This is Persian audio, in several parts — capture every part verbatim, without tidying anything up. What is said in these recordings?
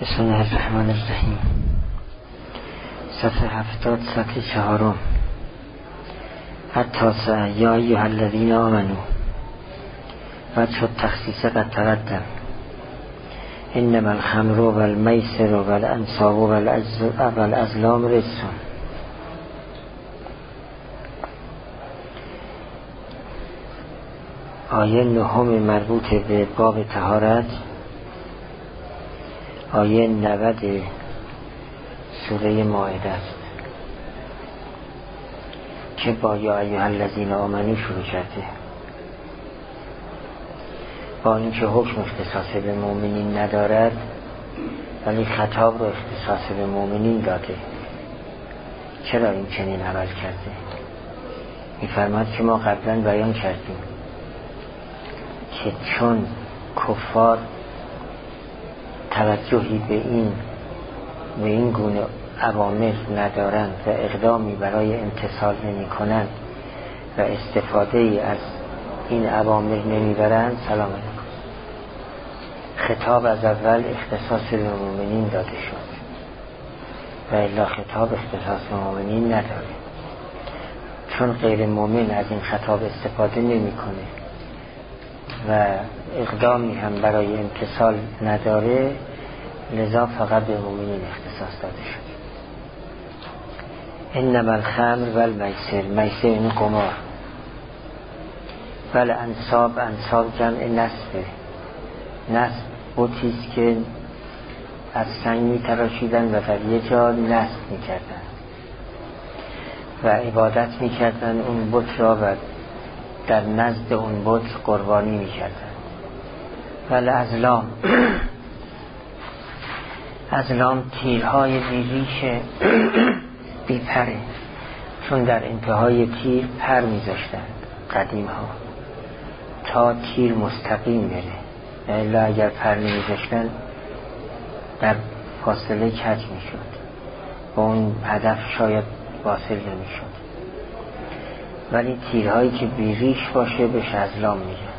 بسم الله الرحمن الرحیم. صفحه هفتاد، سطر چهارم. التاسع یا ایها الذین آمنوا. بعد شد تخصیص قد تقدم. انما الخمر والمیسر والانصاب والازلام رجس. آیه نهم مربوط به باب طهارت، آیه نود سوره مائده است که با یا ایها الذین آمنوا شروع کرده، با اینکه حکم اختصاص به مؤمنین ندارد ولی خطاب رو اختصاص به مؤمنین داده. چرا این چنین عمل کرده؟ می‌فرماد که ما قبلا بیان کردیم که چون کفار توجهی به این به این گونه اوامر ندارند و اقدامی برای امتثال نمی کنند و استفاده ای از این اوامر نمی برند، سلام علیکم، خطاب از اول اختصاص به مؤمنین داده شد و الا خطاب اختصاص به مؤمنین نداره. چون غیر مؤمن از این خطاب استفاده نمی کنه و اقدامی هم برای امتثال نداره، لذا فقط به مؤمنین اختصاص داده شد. انما الخمر والمیسر، میسر این قمار، والانصاب، انصاب جمع نصبه. نصب بتیست که از سنگ می تراشیدن و در یه جا نصب می کردن و عبادت می کردن اون بت را و در نزد اون بت قربانی می کردن. ولی ازلام، ازلام تیرهای بیریش بی پره، چون در انتهای تیر پر می زاشتن قدیم ها تا تیر مستقیم بره، الا اگر پر نمی زاشتن در فاصله کج می شد، با اون هدف شاید واصل نمی شد. ولی تیرهایی که بیریش باشه بهش ازلام میگن.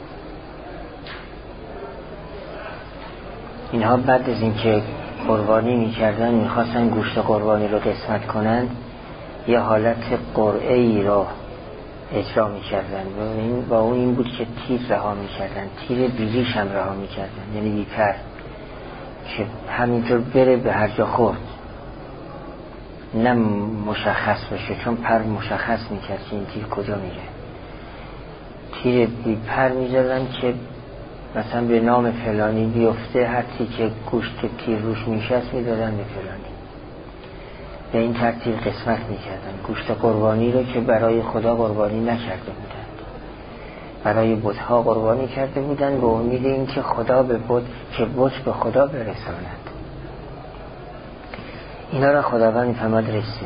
اینها بعد از اینکه قربانی میکردن، میخواستن گوشت قربانی رو قسمت کنن، یه حالت قرعه ای رو اجرا میکردن و این با اون این بود که تیر رها میکردن، تیر بیریش هم رها میکردن، یعنی بیپر، که همینطور بره به هر جا خورد، نه مشخص باشه، چون پر مشخص میکرد که این تیر کجا میره. تیر بی پر میزدن که مثلا به نام فلانی بیفته، هر که گوشت تیر روش میشست میدادن به فلانی. به این ترتیب قسمت میکردن گوشت قربانی رو که برای خدا قربانی نکرده بودند، برای بت‌ها قربانی کرده بودند به امید این که خدا به بت که بت به خدا برساند. اینا را خداوند می‌فرماد رسه.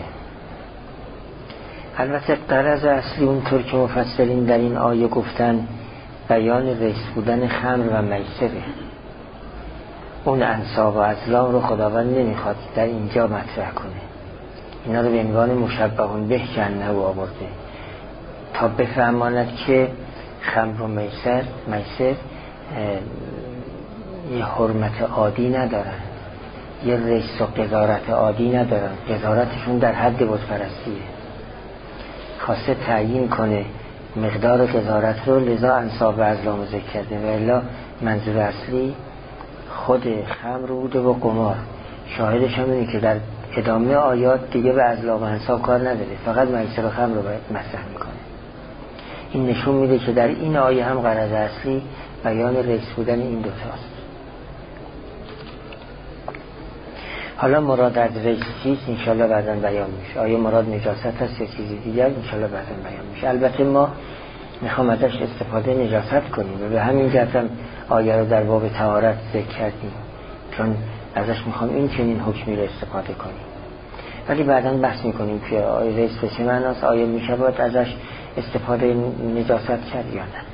البته غرض اصلی اونطور که مفسرین در این آیه گفتن بیان رئیس بودن خمر و میسره. اون انصاب و ازلام رو خداوند نمیخواد در اینجا مطرح کنه. اینا رو به عنوان مشبهون به جنه و آورده تا بفهماند که خمر و میسر میسر یه حرمت عادی ندارن، یه رئیس و قضارت عادی ندارن، قضارتشون در حد بتپرستیه. خواسته تعیین کنه مقدار قضارت رو، لذا انصاب و ازلام ذکر کرده و الا منظور اصلی خود خمر بوده و قمار. شاهدش هم اینه که در ادامه آیات دیگه به ازلام و انصاب کار نداره، فقط میسر و خمر رو مطرح میکنه. این نشون میده که در این آیه هم غرض اصلی بیان رئیس بودن این دوتاست. حالا مراد از رئیس چیست انشالله بعداً بیان میشه. آیا مراد نجاست هست یا چیزی دیگر انشالله بعداً بیان میشه. البته ما میخوام ازش استفاده نجاست کنیم و به همین جهت هم آیه رو در باب طهارت ذکر کردیم، چون ازش میخوام این چنین حکمی رو استفاده کنیم. ولی بعداً بحث میکنیم که آیا رئیس به چه معناست، آیا میشه باید ازش استفاده نجاست کرد یا نه.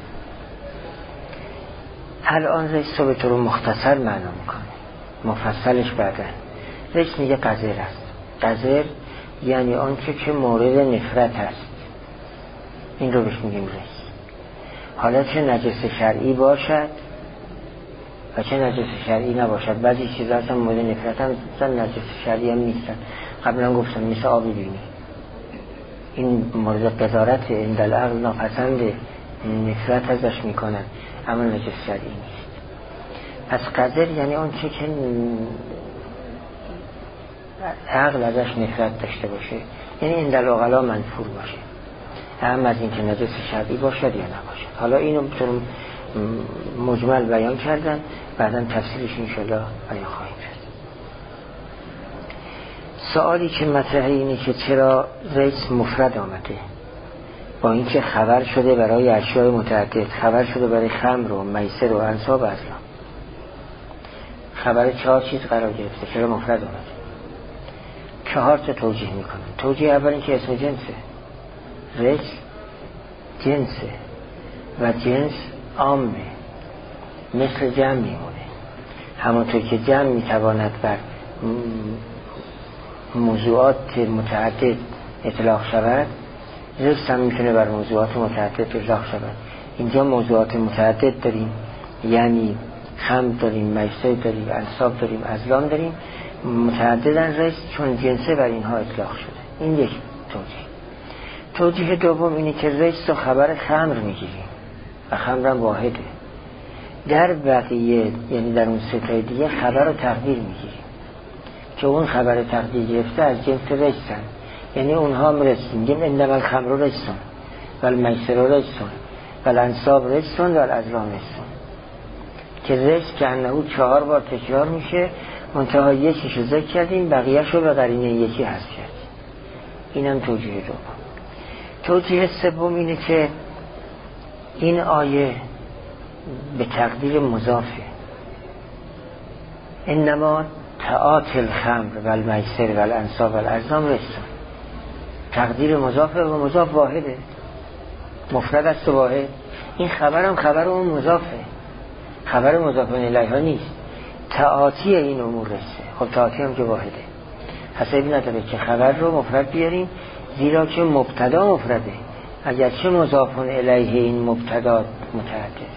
الان رئیس رو به طور مختصر معنا میکنه، مفصلش بعداً. رئیس میگه قذر است. قذر یعنی آنچه که مورد نفرت است، این رو بهش میگیم رئیس. حالا چه نجس شرعی باشد و چه نجس شرعی نباشد. بعضی چیزا اصلا مورد نفرت هم اصلا نجس شرعی هم نیستن. قبلا گفتم مثل آب بینی، این مورد قضاوت عند العقل ناپسنده، نفرت ازش میکنن، اما نجس شرعی نیست. پس قذر یعنی اون چه که عقل ازش نفرت داشته باشه، یعنی عند العقلا منفور باشه، هم از این که نجس شرعی باشد یا نباشد. حالا اینو بطور مجمل بیان کردن، بعدا تفسیرش انشاءالله بیان خواهیم کرد. سوالی که مطرحه اینه که چرا ریس مفرد آمده، با اینکه خبر شده برای اشیاء متعدد، خبر شده برای خمر و میسر و انصاب و ازلام، خبر چهار چیز قرار گرفته، چرا مفرد آمده؟ چهار تا توجیه میکنن. توجیه اول این که اسم جنسه، ریس جنسه و جنس عامه، مثل جمع میمونه. همونطور که جمع میتواند بر موضوعات متعدد اطلاق شود، ریس هم میتونه بر موضوعات متعدد اطلاق شود. اینجا موضوعات متعدد داریم، یعنی خمر داریم، میسر داریم، انصاب داریم، ازلام داریم، متعددن ریس چون جنسه بر اینها اطلاق شده. این یک توجیه. توجیه دوم اینه که ریس رو خبر خمر میگیریم و خمر هم واحده. در بقیه یعنی در اون ستای دیگه خبر رو تقدیر میگیریم که اون خبر تقدیر گرفته از جنس ریسن، یعنی اونها هم ریس میگیم انما الخمر ریسن و المیسر ریسن و الانصاب ریسن و الازلام ریسن، که ریس که انه چهار بار تکرار میشه، منتها یکیش رو ذکر کردیم، بقیهش رو به قرینه یکی حذف کردیم. اینم توجیه دوم. توجیه سوم اینه که این آیه به تقدیر مضافه، انما تعاطی الخمر و المیسر و الانصاب و الازلام ریسن، تقدیر مضافه و مضاف واحده، مفرد است و واحد. این خبر هم خبر اون مضافه، خبر مضاف الیه ها نیست. تعاطی این امور رسه، خب تعاطی هم که واحده، حسابی نداره که خبر رو مفرد بیاریم، زیرا که مبتدا مفرده، اگرچه مضاف الیه این مبتدا متعدده.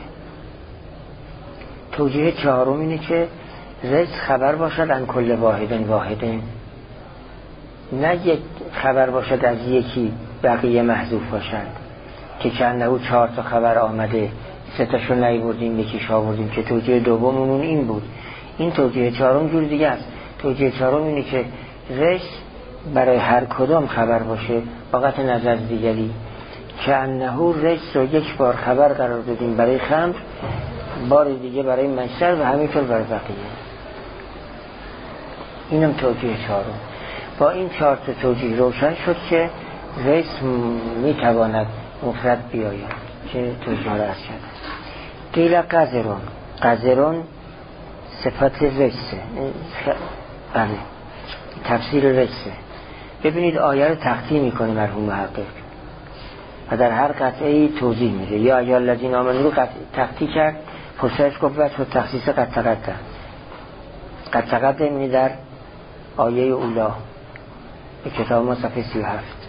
توجیه چهارم اینه که رس خبر باشد ان کل واحدن واحدن، نه یک خبر باشد از یکی بقیه محذوف باشند، که چند چهار تا خبر آمده سه تاشو نیاوردیم یکیش آوردیم، که توجیه دوممون این بود. این توجیه چهارم جور دیگه است. توجیه چهارم اینه که رس برای هر کدام خبر باشه با قطع نظر دیگری، که انهو رس رو یک بار خبر قرار دادیم برای خمر، بار دیگه برای میسر و همینطور برای بقیه. اینم توجیه چهارم. با این چهار تا توجیه روشن شد که رس میتواند مفرد بیاید، که توجیه را از کرد. قیل قذرون، قذرون صفت رسه، بله تفسیر رسه. ببینید آیه رو تقطیع میکنه مرحوم محقق و در هر قطعه ای توضیح میده. یا یا الذین آمنوا رو تقطیع کرد، پشتش گفت وجه تخصیص قد تقدم. قد تقدم یعنی در آیه اولا به کتاب ما صفحه سی و هفت.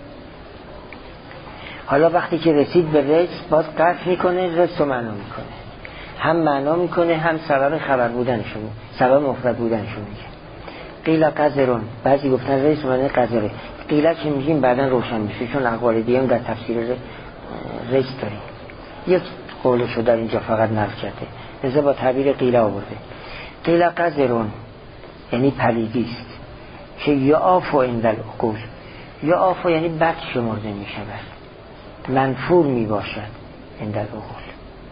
حالا وقتی که رسید به رس باز قطع میکنه، رس رو معنا میکنه، هم معنا میکنه هم سبب خبر بودنشون، سبب مفرد بودنشون میگه. قیل قذرون، بعضی گفتن رس معنی قذره. قیل که میگیم بعدا روشن میشه، چون اقوال دیگه هم در تفسیر رس داریم. یک قولشو در اینجا فقط نقل کرده، لذا با تعبیر قیل آورده. قیل قذرون یعنی پلیدیست، که یعافو عند العقول، یعافو یعنی بد شمرده میشود، منفور میباشد عند العقول.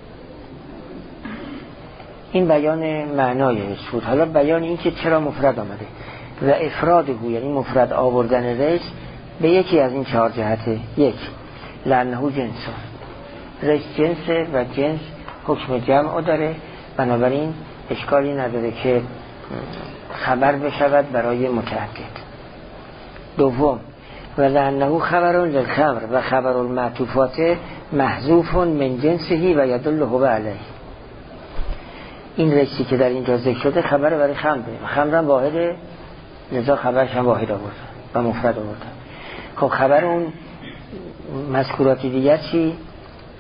این بیان معنای رس بود. حالا بیان این که چرا مفرد آمده و افراد هو یعنی مفرد آوردن رس به یکی از این چهار جهته. یک، لانه جنسه، رس جنسه و جنس حکم جمع داره، بنابراین اشکالی نداره که خبر بشود برای متعدد. دوم، و لانه خبرون للخمر و خبر المعطوفات محذوف من جنسه و یدل هو علیه. این رسی که در اینجا ذکر شده خبر برای خمره، خمر هم واحده، لذا خبرش هم واحد آوردن و مفرد آوردن. خب خبر اون مذکورات دیگر چی؟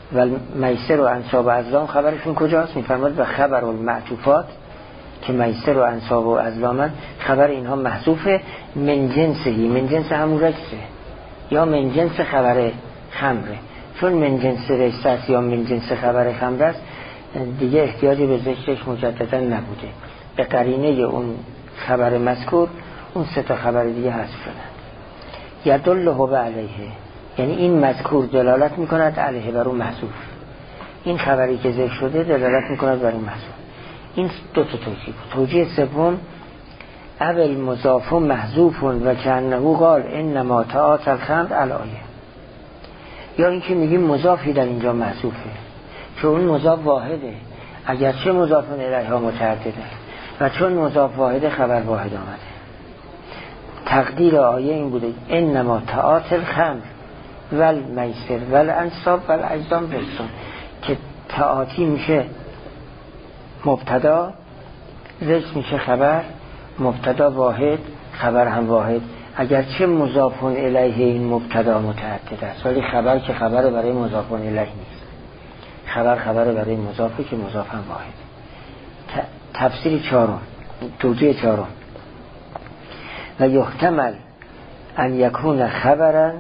و میسر و انصاب و ازلام خبرشون کجاست؟ میفرماد و خبر المعطوفات که میسر و انصاب و ازلامن خبر اینها محذوفه من جنسهی، من جنس همون رجسه یا من جنس خبر خمره. چون من جنس رجس است یا من جنس خبر خمره است دیگه احتیاجی به ذکرش مجددا نبوده. به قرینه اون خبر مذکور اون سه تا خبر دیگه حذف شدن. یدله علیه، یعنی این مذکور دلالت میکند علیه بر اون محذوف. این خبری که ذکر شده دلالت میکند بر اون محذوف. این دو تا توجیه بود. توجیه سوم اول مضاف محذوف و کأنه قال انما تعاطی الخمر الآیه، یا اینکه میگیم مضافی در اینجا محذوفه چون اون مضاف واحده، اگرچه مضاف الیه ها متعدده و چون مضاف واحده خبر واحد آمده. تقدیر آیه این بوده انما تعاطی الخمر والمیسر والانصاب والازلام رجسون، که تعاطی میشه مبتدا، رجس میشه خبر، مبتدا واحد خبر هم واحد، اگرچه مضاف الیه این مبتدا متعدد است ولی خبر که خبر برای مضاف الیه نیست، خبر خبر برای مضافه که مضاف هم واحد. تفسیر چهارم، توجیه چهارم و یحتمل ان یکون خبرن،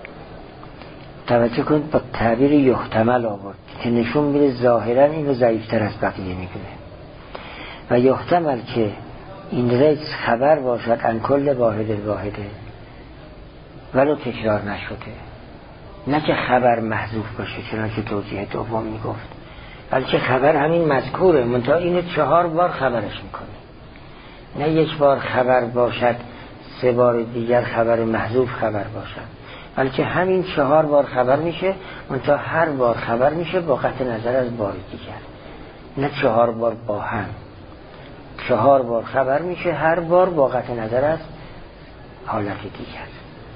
توجه کنید با تعبیر یحتمل آورد که نشون میده ظاهرا اینو ضعیفتر از بقیه میکنه. و یحتمل که این رجس خبر باشد ان کل واحد واحده ولو تکرار نشده، نه که خبر محذوف باشه چنانکه توجیه دوم میگفت، بلکه خبر همین مذکوره منتها اینو چهار بار خبرش میکنه، نه یک بار خبر باشد سه بار دیگر خبر محذوف خبر باشد، بلکه همین چهار بار خبر میشه منتها هر بار خبر میشه با قطع نظر از بار دیگر، نه چهار بار با هم، چهار بار خبر میشه هر بار با قطع نظر از حالت دیگر.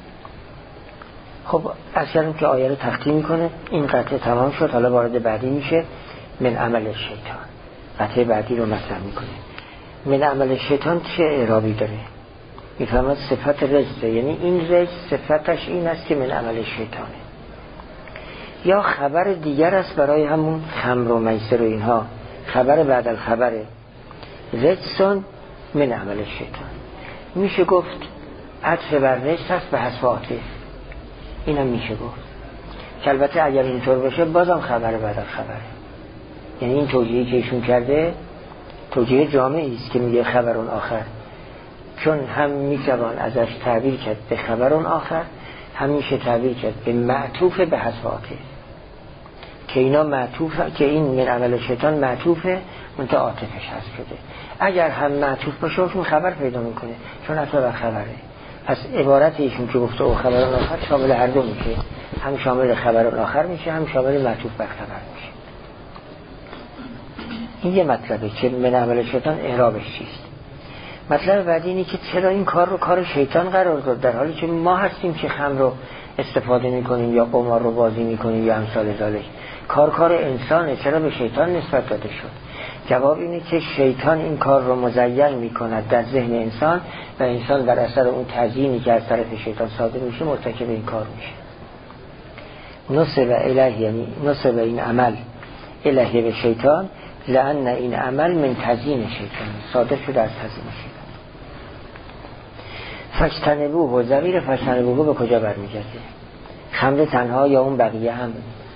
خب از کردیم که آیه رو تختیم میکنه، این قطعه تمام شد، حالا وارد بعدی میشه من عمل شیطان. قطعه بعدی رو مطرح میکنه. من عمل شیطان چه اعرابی داره؟ میفهمد صفت رجسه، یعنی این رجس صفتش این است که من عمل شیطانه، یا خبر دیگر است برای همون خمر و میسر و اینها، خبر بعد الخبر رجسون من عمل شیطان. میشه گفت عطف بر رجس هست به حذف عاطف، اینم میشه گفت که البته اگر اینطور بشه بازم خبر بعد الخبره، یعنی این توجیهی که ایشون کرده توجیه جامعی است که میگه خبرون آخر، چون هم میتوان ازش تعبیر کرد به خبرون آخر، هم میشه تعبیر کرد به معطوف به حذف عاطف، که اینا معطوف، که این من عمل شیطان معطوفه منتها عاطفش حذف شده. اگر هم معطوف باشه اون خبر پیدا میکنه چون عطف بر خبره. پس عبارت ایشون که گفته او خبرون آخر شامل هر دو میشه، هم شامل خبرون آخر میشه هم شامل معطوف بر خبر میشه. این یه مطلبه که من عمل شیطان اعرابش چیست. مطلب بعدی اینه که چرا این کار رو کار شیطان قرار داد، در حالی که ما هستیم که خمر رو استفاده میکنیم یا قمار رو بازی میکنیم یا امثال ذالک. کار کار انسانه، چرا به شیطان نسبت داده شد؟ جواب اینه که شیطان این کار رو مزین میکند در ذهن انسان و انسان در اثر اون تزیینی که از طرف شیطان صادر میشه مرتکب این کار میشه. نسب الیه، یعنی نسب این عمل الیه به شیطان، لأن این عمل من تزیین شیطان صادر شده از تزیین شیطان. فجتنبوه و ضمیر فجتنبوه به کجا برمیگرده؟ خمر تنها یا اون بقیه هم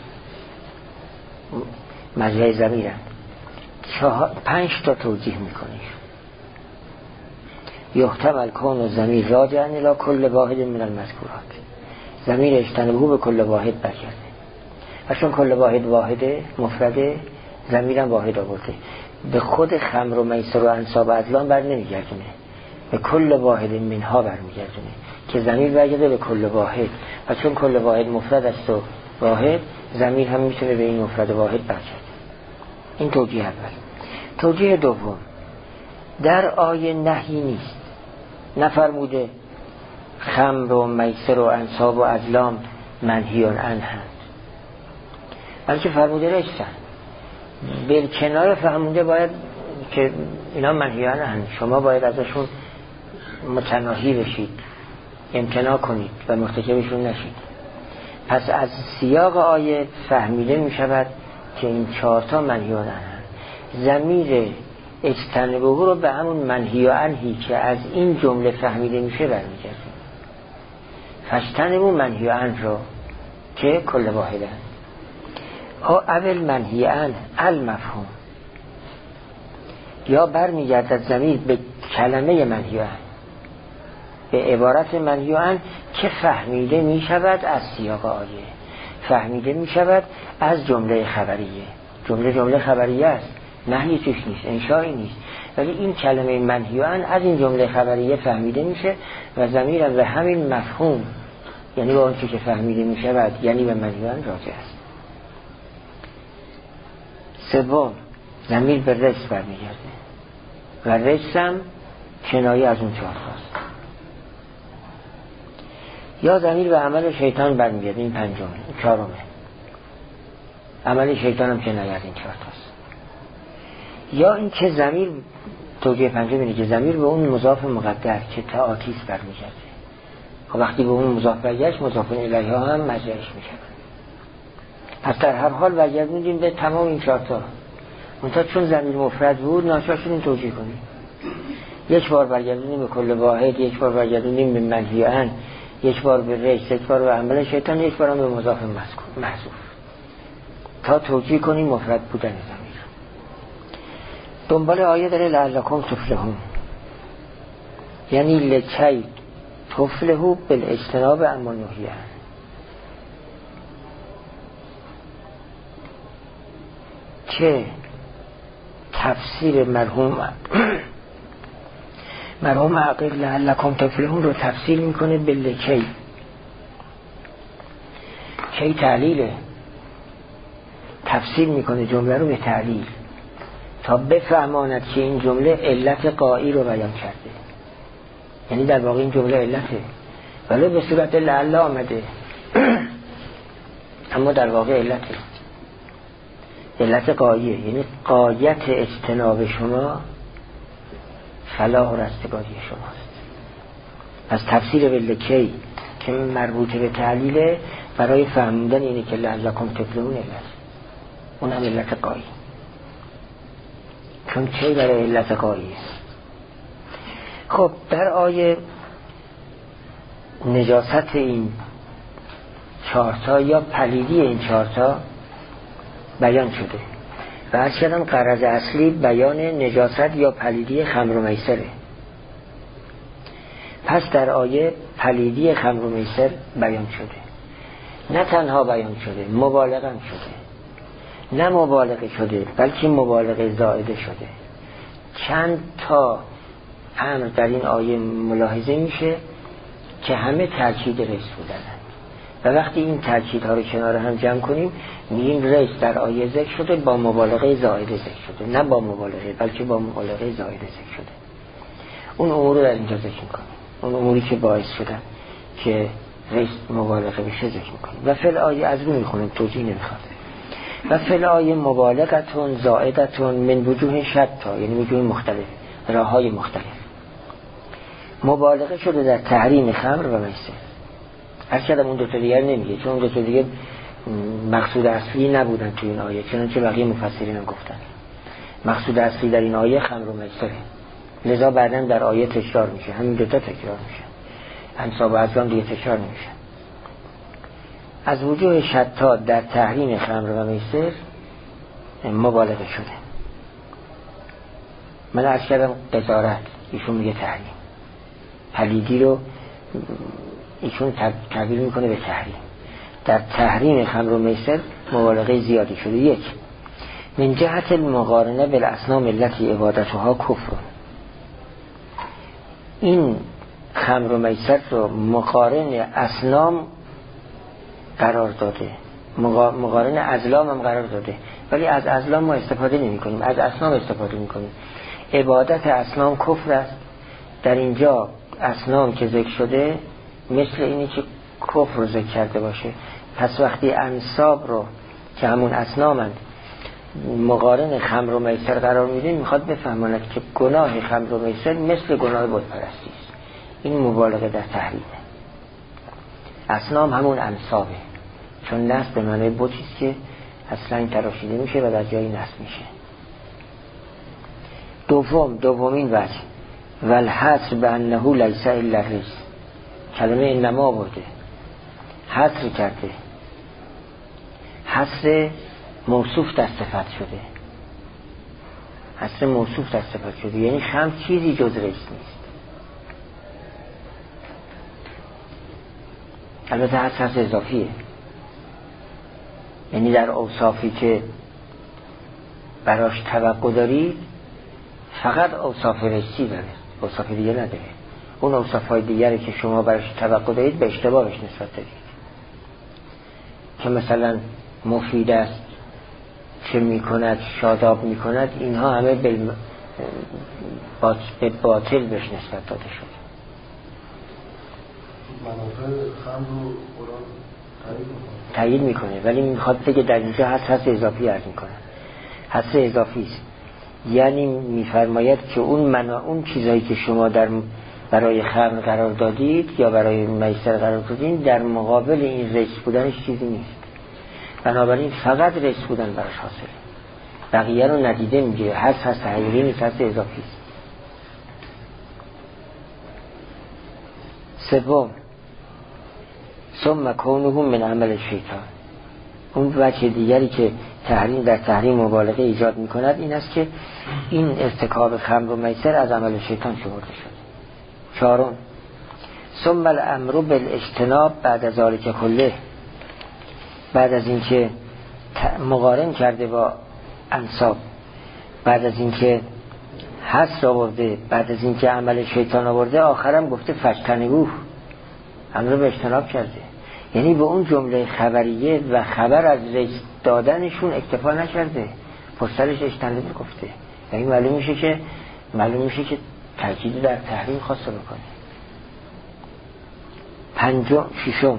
مجرای ضمیرن؟ پنج تا توجیه میکنه. یحتمل کون و ضمیر راجعا الی کل واحد من المذکورات، ضمیر اجتنبوه به کل واحد برگرده و چون کل واحد واحده مفرده ضمیرم واحد آورده، به خود خمر و میسر و انصاب و ازلام بر نمیگردونه، به کل واحد منها برمیگردونه که ضمیر برگرده به کل واحد و چون کل واحد مفرد است و واحد، ضمیر هم میتونه به این مفرد واحد برگرده. این توجیه اول. توجیه دوم، در آیه نهی نیست، نفرموده خمر و میسر و انصاب و ازلام منهیان عنه، بلکه فرموده رجسن. بالکنار فهمونده باید که اینا منهیان عنه، شما باید ازشون متناهی بشید، امتناع کنید و مرتکبشون نشید. پس از سیاق آیه فهمیده می شود که این چهارتا منهی عنه ضمیر اجتنبه رو به همون منهی عنهی که از این جمله فهمیده میشه برمیگرده. فاجتنبوا منهی عنه رو که کل واحده او اول منهی عنه المفهوم، یا برمیگردد ضمیر به کلمه منهی عنه، به عبارت منهی عنه که فهمیده می شود از سیاق آیه، فهمیده می شود از جمله خبریه. جمله جمله خبریه است، نهی توش نیست، انشایی نیست، ولی این کلمه منهی عنه از این جمله خبریه فهمیده میشه و ضمیر به همین مفهوم، یعنی به اون چیزی که فهمیده می شود، یعنی به منهی عنه راجع است. سوم، ضمیر به رجس برمیگرده و رجس هم کنایه از اون چهار تاست. یا ضمیر به عمل شیطان برمیگرده، این پنجمه، این چهارمه. عمل شیطان هم کنایه از این چهار تاست. یا این که ضمیر توجیه پنجم اینه که ضمیر به اون مضاف مقدر که تعاطیس برمیگرده. خب وقتی به اون مضاف برگشت، مضاف الیه ها هم مجرش میشه. پس در هر حال برگردوندیم به تمام این چهار تا. منتها چون ضمیر مفرد بود ناچار شدیم توجیه کنیم. یک بار برگردونیم به کل واحد، یک بار برگردونیم به منهی عنه، یک بار به رجس، یک بار به عمل شیطان، یک بار هم به مضاف محذوف، تا توجیه کنیم مفرد بودن ضمیر. دنبال آیه داره لعلکم تفلحون، یعنی لکی تفلحوا بالاجتناب عما نهی عنه. که تفسیر مرحوم مرحوم عقیل لعلکم تفلحون رو تفسیر میکنه به لکی. کی تعلیله، تفسیر میکنه جمله رو به تعلیل تا بفهماند که این جمله علت قایی رو بیان کرده، یعنی در واقع این جمله علته ولی به صورت لعل آمده اما در واقع علته، علت قاییه، یعنی قایت اجتناب شما فلاح و رستگاری شماست. از تفسیر به لکی که مربوط به تعلیله برای فهمیدن اینه که لعلکم تفلحون علت، اون هم علت قایی، چون چه برای علت قاییه. خب در آیه نجاست این چهارتا یا پلیدی این چهارتا بیان شده و از کردن غرض اصلی بیان نجاست یا پلیدی خمر و میسره. پس در آیه پلیدی خمر و میسر بیان شده، نه تنها بیان شده، مبالغه هم شده، نه مبالغه شده بلکه مبالغه زائده شده. چند تا امر در این آیه ملاحظه میشه که همه تاکید رجس بودند و وقتی این تاکیدها رو کنار هم جمع کنیم میگیم رجس در آیه ذکر شده با مبالغه زائده ذکر شده، نه با مبالغه بلکه با مبالغه زائده ذکر شده. اون امور رو در اینجا ذکر میکنیم، اون اموری که باعث شدن که رجس مبالغه بشه ذکر میکنیم و فی الآیه از رو میخونیم، توضیح نمیخواد. و فی الآیه مبالغتون زائدتون من وجوه شتا، یعنی وجوه مختلف، راه های مختلف. مبالغه شده در تحریم خمر و میسر. هر کدام اون دو تا دیگر نمیگه، چون اون دو تا دیگه مقصود اصلی نبودن تو این آیه، چنانچه بقیه مفسرین هم گفتن مقصود اصلی در این آیه خمر و میسره، لذا بعداً در آیه تکرار میشه، همین دو تا تکرار میشه، انصاب و ازلام دیگه تکرار نمیشه. از وجوه شتا در تحریم خمر و میسر مبالغه شده. من عرض کردم قضاوت، ایشون میگه تحریم، پلیدی رو ایشون تعبیر میکنه به تحریم. در تحریم خمر و میسر مبالغه زیادی شده. یک، من جهت المقارنه بالاصنام التي عبادتها کفر، این خمر و میسر رو مقارن اصنام قرار داده، مقارن ازلام هم قرار داده، ولی از ازلام ما استفاده نمی کنیم، از اصنام استفاده می کنیم. عبادت اصنام کفر است. در اینجا اصنام که ذکر شده مثل اینی که کفر رو ذکر کرده باشه. پس وقتی انصاب رو که همون اصنامند مقارن خمر و میسر قرار میدین، میخواد بفهماند که گناه خمر و میسر مثل گناه بت پرستی است. این مبالغه در تحریمه. اصنام همون انصابه، چون نسب به معنی بتیست که اصلا این تراشیده میشه و در جایی نسب میشه. دوم دومین وجه والحصر به انه لیس الا الرجس، کلمه انما آورده، حصر کرده، حصر موصوف در صفت شده، حصر موصوف در صفت شده، یعنی خمر چیزی جز رجس نیست. البته حصر حصر اضافیه، یعنی در اوصافی که براش توقع دارید فقط اوصاف رجسی داره، اوصاف دیگه نداره. اون اوصافهای دیگری که شما براش توقع دارید به اشتباهش نسبت دارید، که مثلا مفید است، چه میکند، شاداب میکند، اینها همه به باطل بهش نسبت داده شد. منافع خمر رو قرآن تایید میکنه، ولی میخواد بگه در اینجا هست هست اضافی عرض میکنه، هست اضافی است. یعنی میفرماید که اون منا اون چیزایی که شما در برای خمر قرار دادید یا برای میسر قرار دادید در مقابل این رجس بودنش چیزی نیست، بنابراین فقط رجس بودن براش حاصله، بقیه رو ندیده میگه، هست هست حقیقی نیست، هست اضافی است. سوم ثم کونه من عمل شیطان، اون وجه دیگری که تحریم در تحریم مبالغه ایجاد میکند این است که این ارتکاب خمر و میسر از عمل شیطان شمرده شد. چهارم ثم الامر بالاجتناب بعد از ذلک کله، بعد از اینکه مقارن کرده با انصاب، بعد از اینکه حصر آورده، بعد از اینکه عمل شیطان آورده، آخرم گفته فجتنبوه، امر به اجتناب کرده. یعنی به اون جمله خبریه و خبر از رجس دادنشون اکتفا نکرده، پشترش اجتناب گفته. یعنی معلوم میشه که معلوم میشه که تاکید در تحریم خواسته بکنه. پنجم ششم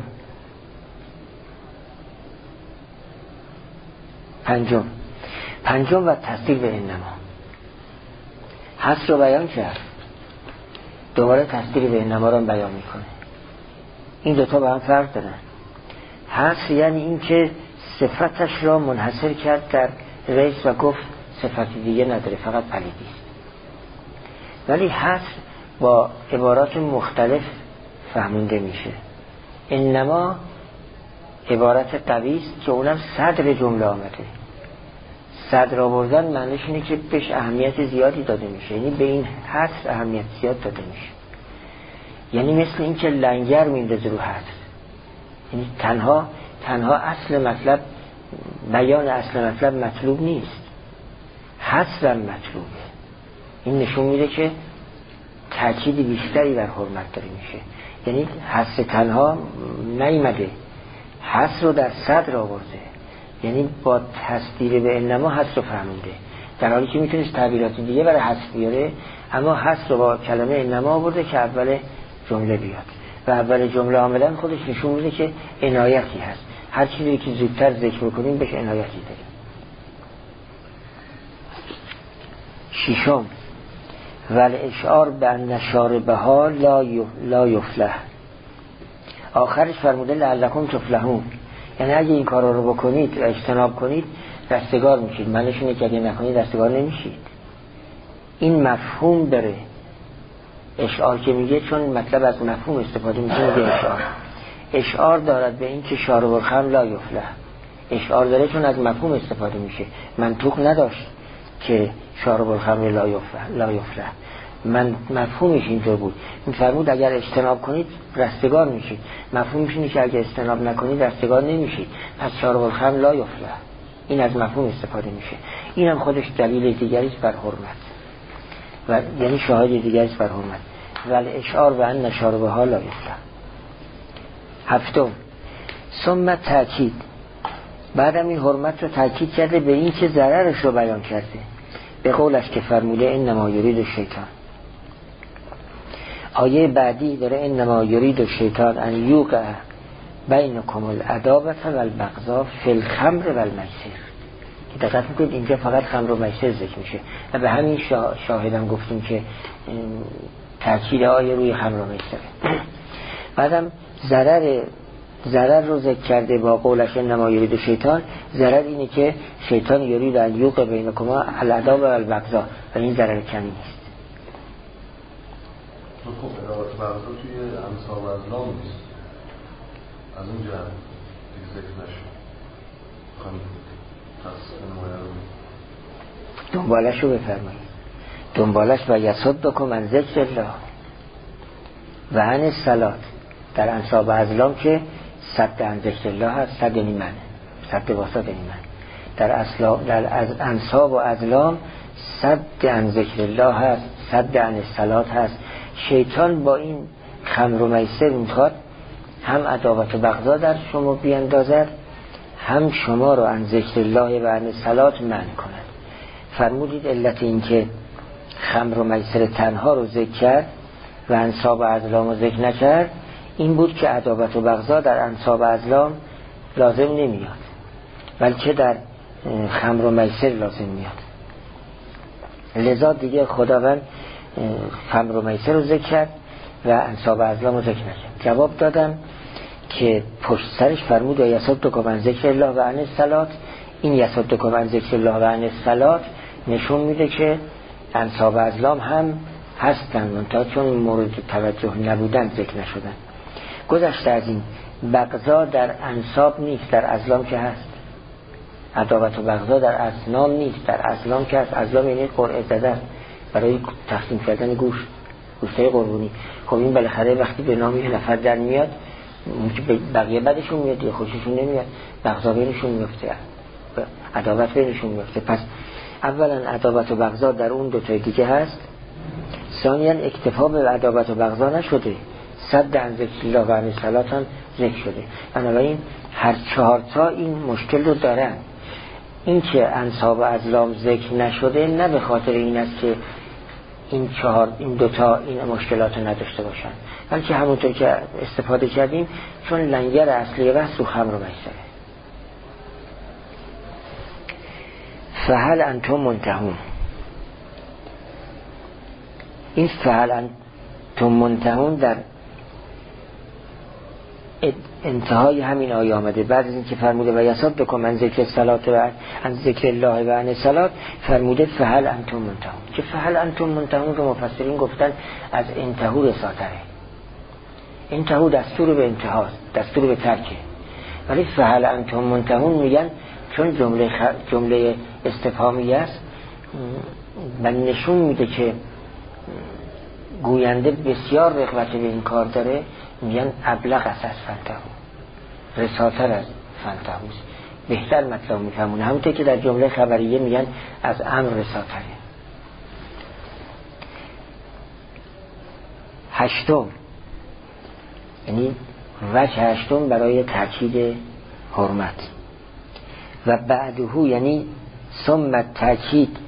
پنجم پنجم و تصدیق به انما، حصر رو بیان کرد، دوباره تصدیق به انما رو بیان میکنه. این دوتا با هم فرق دارن. حصر یعنی این که صفتش را منحصر کرد در رجس و گفت صفتی دیگه نداره، فقط پلیدی است. ولی حصر با عبارات مختلف فهمونده میشه. انما عبارت قوی است که اونم صدر جمله آمده. صدر آوردن معنیش اینه که بهش اهمیت زیادی داده میشه، یعنی به این حصر اهمیت زیاد داده میشه. یعنی مثل این که لنگر میندازه رو حصر، یعنی تنها تنها اصل مطلب، بیان اصل مطلب مطلوب نیست، حصرم مطلوبه. این نشون میده که تأکید بیشتری بر حرمت داره میشه. یعنی حصر تنها نیامده، حصر رو در صدر آورده، یعنی با تصدیق به انما حصر رو فهمیده، در حالی که میتونست تعبیرات دیگه برای حصر بیاره، اما حصر رو با کلمه انما آورده که اول جمله بیاد و اول جمله آمدن خودش نشون میده که عنایتی هست. هر چیزی که زودتر ذکر بکنیم بهش عنایتی داریم. ششم ول اشعار به ان شاربها لا یفلح، آخرش فرموده لعلکم تفلحون، یعنی اگه این کارا رو بکنید و اجتناب کنید رستگار میشید. معنیش اینه که اگه نکنید رستگار نمیشید. این مفهوم داره اشعار که میگه، چون مطلب از مفهوم استفاده میشه میگه اشعار. اشعار دارد به این که شارب الخمر لا یفلح، اشعار داره چون از مفهوم استفاده میشه. منطوق نداشت که شارب الخمر لا یفلح لا یفلح، من مفهومش اینطور بود. میفرمود اگر اجتناب کنید رستگار میشید، مفهومش اینه که اگر اجتناب نکنید رستگار نمیشید، پس شارب الخمر لا یفلح. این از مفهوم استفاده میشه. اینم خودش دلیل دیگری است بر حرمت، و یعنی شاهد دیگری است بر حرمت. ول اشعار و ان شاربها لا یفلح. هفتم ثم تأکید، بعدم این حرمت رو تأکید کرده به این که ضررش رو بیان کرده، به قولش که فرموده انما یرید الشیطان. آیه بعدی داره انما یرید الشیطان ان یوقع بینکم العداوة والبغضاء فی الخمر والمیسر. که دقت میکنید اینجا فقط خمر و میسر ذکر میشه و به همین شاهدم گفتیم که تأکید آیه روی خمر و میسره. بعدم ضرر ضرر رو ذکر کرده با قولش انما یرید شیطان. ضرر اینه که شیطان یرید ان یوقع بینکما العداوة والبغضاء و این ضرر کمی نیست. خب عداوت و بغضا توی انصاب و ازلام نیست، از اون جهت دیگه ذکر نشد. خواهیم تصمیم مایه رو دنبالش رو بفرمایید. دنبالش و یصدکم عن ذکر الله و عن الصلاة. در انصاب و ازلام که صد عن ذکر الله هست، صد یعنی من، صد واسط یعنی من. در, اصلا در از انصاب و ازلام صد عن ذکر الله هست، صد عن الصلاة هست. شیطان با این خمر و میسر میخواد هم عداوت و بغضا در شما بیندازد، هم شما رو عن ذکر الله و عن الصلاة منع کند. فرمودید علت این که خمر و میسر تنها رو ذکر کرد و انصاب و ازلام رو ذکر نکرد این بود که عداوت و بغضا در انصاب و ازلام لازم نمیاد، بلکه در خمر و میسر لازم میاد. لذا دیگه خداوند خمر و میسر رو ذکر کرد و انصاب و ازلام رو ذکر نکرد. جواب دادم که پشت سرش فرمود و یصدکم عن ذکر الله و عن الصلاة. این یصدکم عن ذکر الله و عن الصلاة نشون میده که انصاب و ازلام هم هستن، منتها چون مورد توجه نبودن ذکر نشدن. گذشته از این، بغضا در انصاب نیست، در ازلام که هست. عداوت و بغضا در ازلام نیست، در ازلام که هست. ازلام یعنی قرعه زدن برای تقسیم کردن گوشت، گوشتای قربونی. خب این بالاخره وقتی به نام یه نفر در میاد بقیه بدشون میاد یا خوششون نمیاد، بغضا بینشون میفته، عداوت بینشون میفته. پس اولا عداوت و بغضا در اون دو تا دیگه هست. ثانیا اکتفا به عداوت و بغضا نشده، صد عن ذکر الله و عن الصلاة هم ذکر شده. بنابراین هر چهار تا این مشکل رو دارن. این که انصاب و ازلام ذکر نشده نه به خاطر این است که این چهار این دوتا این مشکلات رو نداشته باشن، بلکه همونطور که استفاده کردیم چون لنگر اصلی بحث رو خمر و میسره. فهل انتم منتهون. این فهل انتم منتهون در انتهای همین آیه آمده. بعد از این که فرموده و یصدکم عن ذکر الصلاة و عن ذکر الله و عن الصلاة فرموده فهل انتم منتهون. که فهل انتم منتهون رو مفسرین گفتن از انتهو رساتره. انتهو دستور به انتها، دستور به ترکه. ولی فهل انتم منتهون میگن چون جمله خ... جمله استفهامی است و نشون میده که گوینده بسیار رغبت به این کار داره، میگن ابلغ است از فنتهو، رساتر از فنتهو، بهتر مطلب میفهمونه. همونطور که در جمله خبریه میگن از امر رساتره. هشتم یعنی وجه هشتم برای تاکید حرمت. و بعدهو یعنی ثم تاکید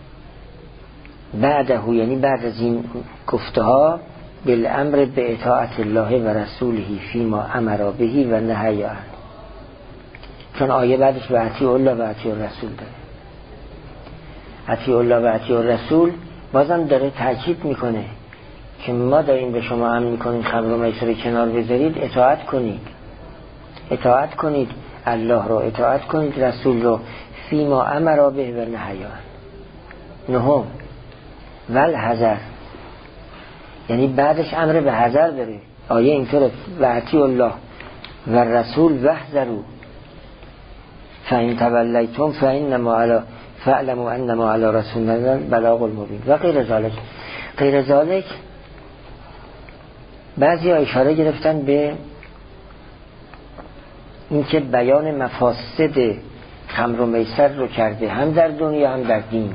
بعدهو یعنی بعد از این گفته ها بالامر به اطاعت الله و رسوله فیما امر به و نهی عنه. چون آیه بعدش و اطیعوا الله و اطیعوا الرسول داره. اطیعوا الله و اطیعوا الرسول بازم داره تاکید میکنه که ما داریم به شما امر میکنیم خمر و میسر کنار بذارید، اطاعت کنید، اطاعت کنید الله رو، اطاعت کنید رسول رو فیما امر به و نهی عنه. نهم والحذر یعنی بعدش امر به حذر داره. آیه اینطوره و اطیعوا الله و رسول واحذروا فإن تولیتم فإنما علی فاعلموا انما علی رسولنا البلاغ المبین و غیر ذلک. غیر ذلک بعضی ها اشاره گرفتن به اینکه بیان مفاسد خمر و میسر رو کرده، هم در دنیا هم در دین.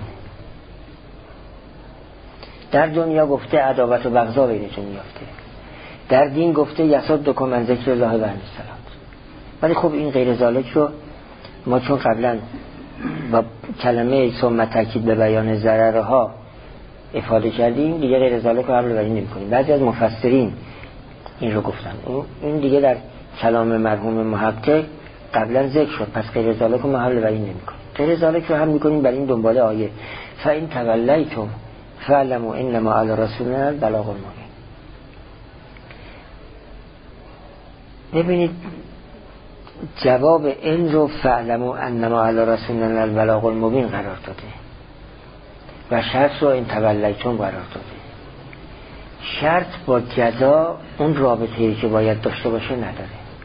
در دنیا گفته عداوت و بغضا بینتون میافته، در دین گفته یصدکم عن ذکر الله و عن الصلاة. ولی خب این غیر ذالک رو ما چون قبلا با کلمه ثم تاکید به بیان ضررها افاده کردیم، دیگه غیر ذالک رو حمل بر این نمی کنیم. بعضی از مفسرین این رو گفتن، این دیگه در کلام مرحوم محقق قبلا ذکر شد، پس غیر ذالک رو حمل بر این نمی کنیم. غیر ذالک رو هم میکنیم بر این دنبال آیه فإن تولیتم فاعلموا انما علی رسولنا البلاغ المبین. ببینید جواب این رو فعلموا انما علی رسولنا البلاغ المبین قرار داده و شرط رو این تولیتون قرار داده. شرط با جزا اون رابطه‌ای که باید داشته باشه نداره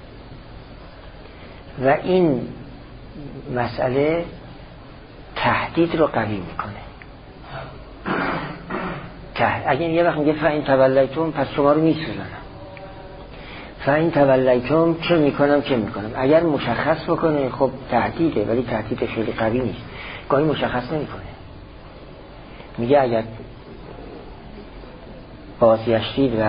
و این مسئله تهدید رو قوی میکنه. اگه یه وقت میگه فاین تولیتون پس شما رو میسوزنم، فاین تولیتون چه میکنم چه میکنم، اگر مشخص بکنه خب تهدیده، ولی تهدید خیلی قوی نیست، گاهی مشخص نمیکنه. میگه اگر بازگشتید و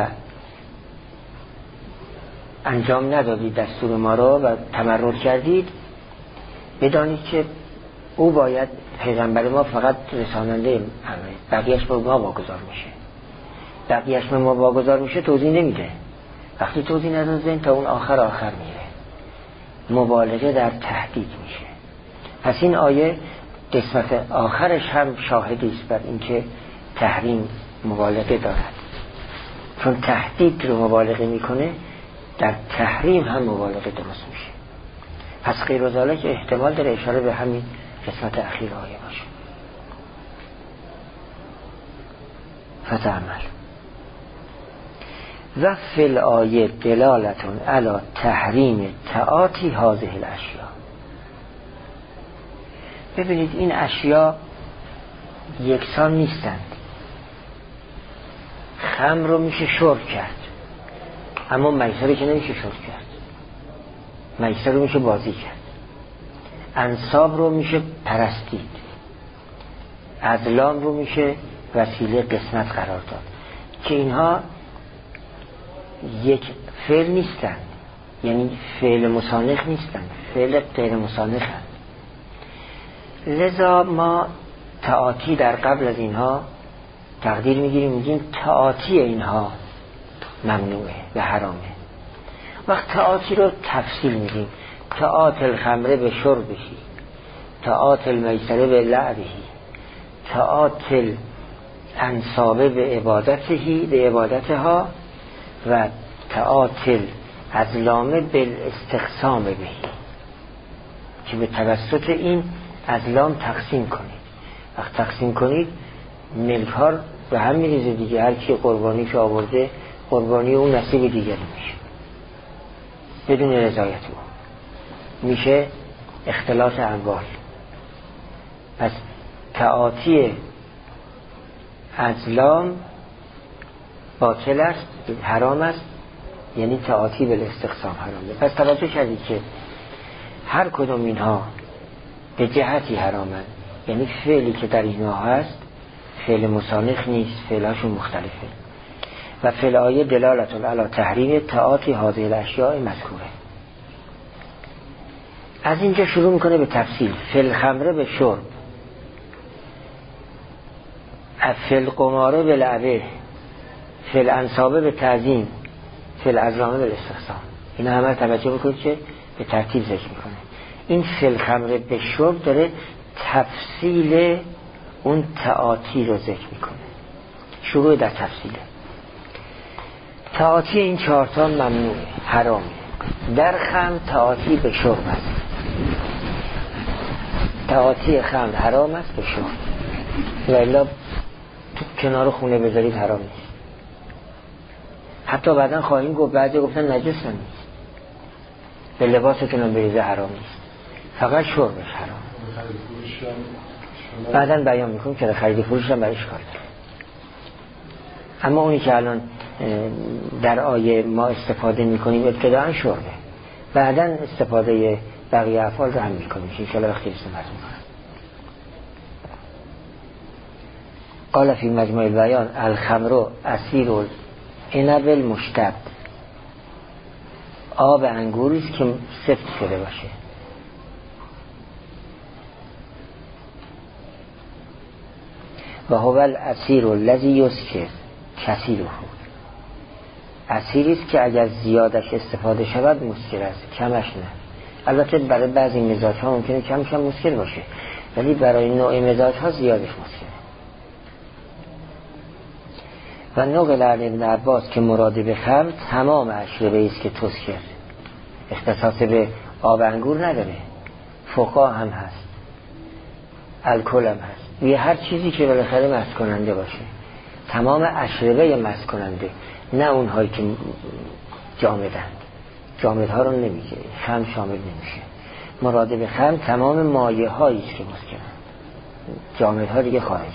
انجام ندادید دستور ما را و تمرد کردید، بدانید که او باید پیغمبر ما فقط رساننده امره، بقیهش به ما واگذار میشه. بقیهش به ما واگذار میشه توضیح نمیده. وقتی توضیح نداده تا اون آخر آخر میره، مبالغه در تهدید میشه. پس این آیه قسمت آخرش هم شاهدی است بر اینکه تحریم مبالغه دارد، چون تهدید رو مبالغه میکنه، در تحریم هم مبالغه درست میشه. پس غیر از ذلک احتمال داره اشاره به همین قسمت اخیر آیه باشه. فتعمل و فی الآیه دلالتون علی تحریم تعاطی هذه الاشیاء. ببینید این اشیا یکسان نیستند. خمر رو میشه شرب کرد، اما میسر که نمیشه شرب کرد. میسر رو میشه بازی کرد. انصاب رو میشه پرستید. ازلام رو میشه وسیله قسمت قرار داد، که اینها یک فعل نیستند، یعنی فعل مسانخ نیستند، فعل غیر مسانخند. لذا ما تعاطی در قبل از اینها تقدیر میگیریم، میگیم تعاطی اینها ممنوعه و حرامه. وقت تعاطی رو تفصیل میدیم، تعاطی الخمره به شربهی، تعاطی المیسره به لعبهی، تعاطی الانصابه به عبادتهی به عبادتها و تعاطی الازلامه به استقسام بهی، که به توسط این ازلام تقسیم کنید. وقت تقسیم کنید ملک ها به هم میریزه دیگه، هر کی قربانی که آورده قربانی اون نصیب دیگری میشه بدون رضایت او، میشه اختلاط اموال. پس تعاطی ازلام باطل است، حرام است، یعنی تعاطی به استقسام حرامه. پس توجه کردید که هر کدوم اینها به جهتی حرامن، یعنی فعلی که در اینها هست فعل مسانخ نیست، فعلاشون مختلفه. و فعل آیه دلالتون علی تحریم تعاطی هذه الاشیاء مذکوره. از اینجا شروع میکنه به تفصیل. فعل خمره به شرب، فعل قماره به لعبه، فعل انصابه به تعظیم، فعل ازلامه به استقسام. اینا همه توجه بکنید که به ترتیب ذکر میکنه. این فعل خمره به شرب داره تفصیل اون تعاطی رو ذکر میکنه، شروع در تفصیله. تعاطی این چهارتا ممنوعه، حرامه. در خمر تعاطی به شرب است، تعاطی خمر حرام است به شرب، و الا تو کنار خونه بذارید حرام نیست. حتی بعدا خواهیم گفت بعضی گفتن نجس نیست، به لباستون بریزه حرام نیست، فقط شربش حرام. بعداً بیان میکنم که خرید فروش هم برایش کار داره. اما اونی که الان در آیه ما استفاده میکنیم ابتداءً شربه، بعداً استفاده بقیه افعال رو هم میکنیم که انشاءالله وقتی استفاده میکنم. قال فی مجموع البیان الخمر عصیر العنب المشتب. آب انگوری است که سفت شده باشه. و هو العصیر الذی یسکر کثیره. عصیری است که اگر زیادش استفاده شود مسکر است، کمش نه. البته برای بعضی مزاج ها ممکنه کمش هم مسکر باشه، ولی برای نوع مزاج ها زیادش مسکره. و نقل عن ابن عباس که مراد به خمر تمام اشربه است که تسکر، اختصاص به آب انگور نداره، فقا هم هست، الکل هم هست، یه هر چیزی که بالاخره مست کننده باشه. تمام اشربه مست کننده، نه اونهایی که جامدند. جامدها رو نمیگه، خمر شامل نمیشه. مراد به خمر تمام مایه هایی که مسکنن، جامدها دیگه خارجن.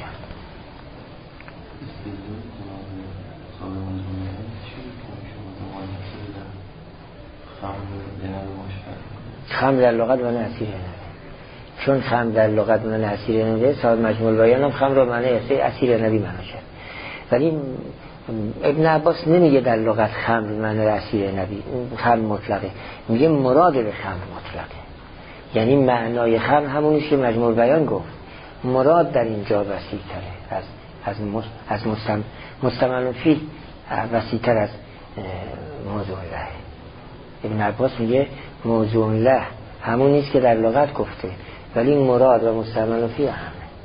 خمر در لغت معنی اسیر نده، چون خمر در لغت معنی اسیر نده، صاحب مجموع البیان هم خمر رو معنی اسیر نبی معنی شد. ولی ابن عباس نمیگه در لغت خمر معنی اسیر نبی، خمر مطلقه، میگه مراد به خمر مطلقه، یعنی معنای خمر همونیست که مجموع البیان گفت. مراد در اینجا وسیع‌تره از از از مستم مستمل فی، وسیع‌تر از موضوع له. ابن عباس میگه موضوع له همون نیست که در لغت گفته، ولی مراد و مستعمل فی همه.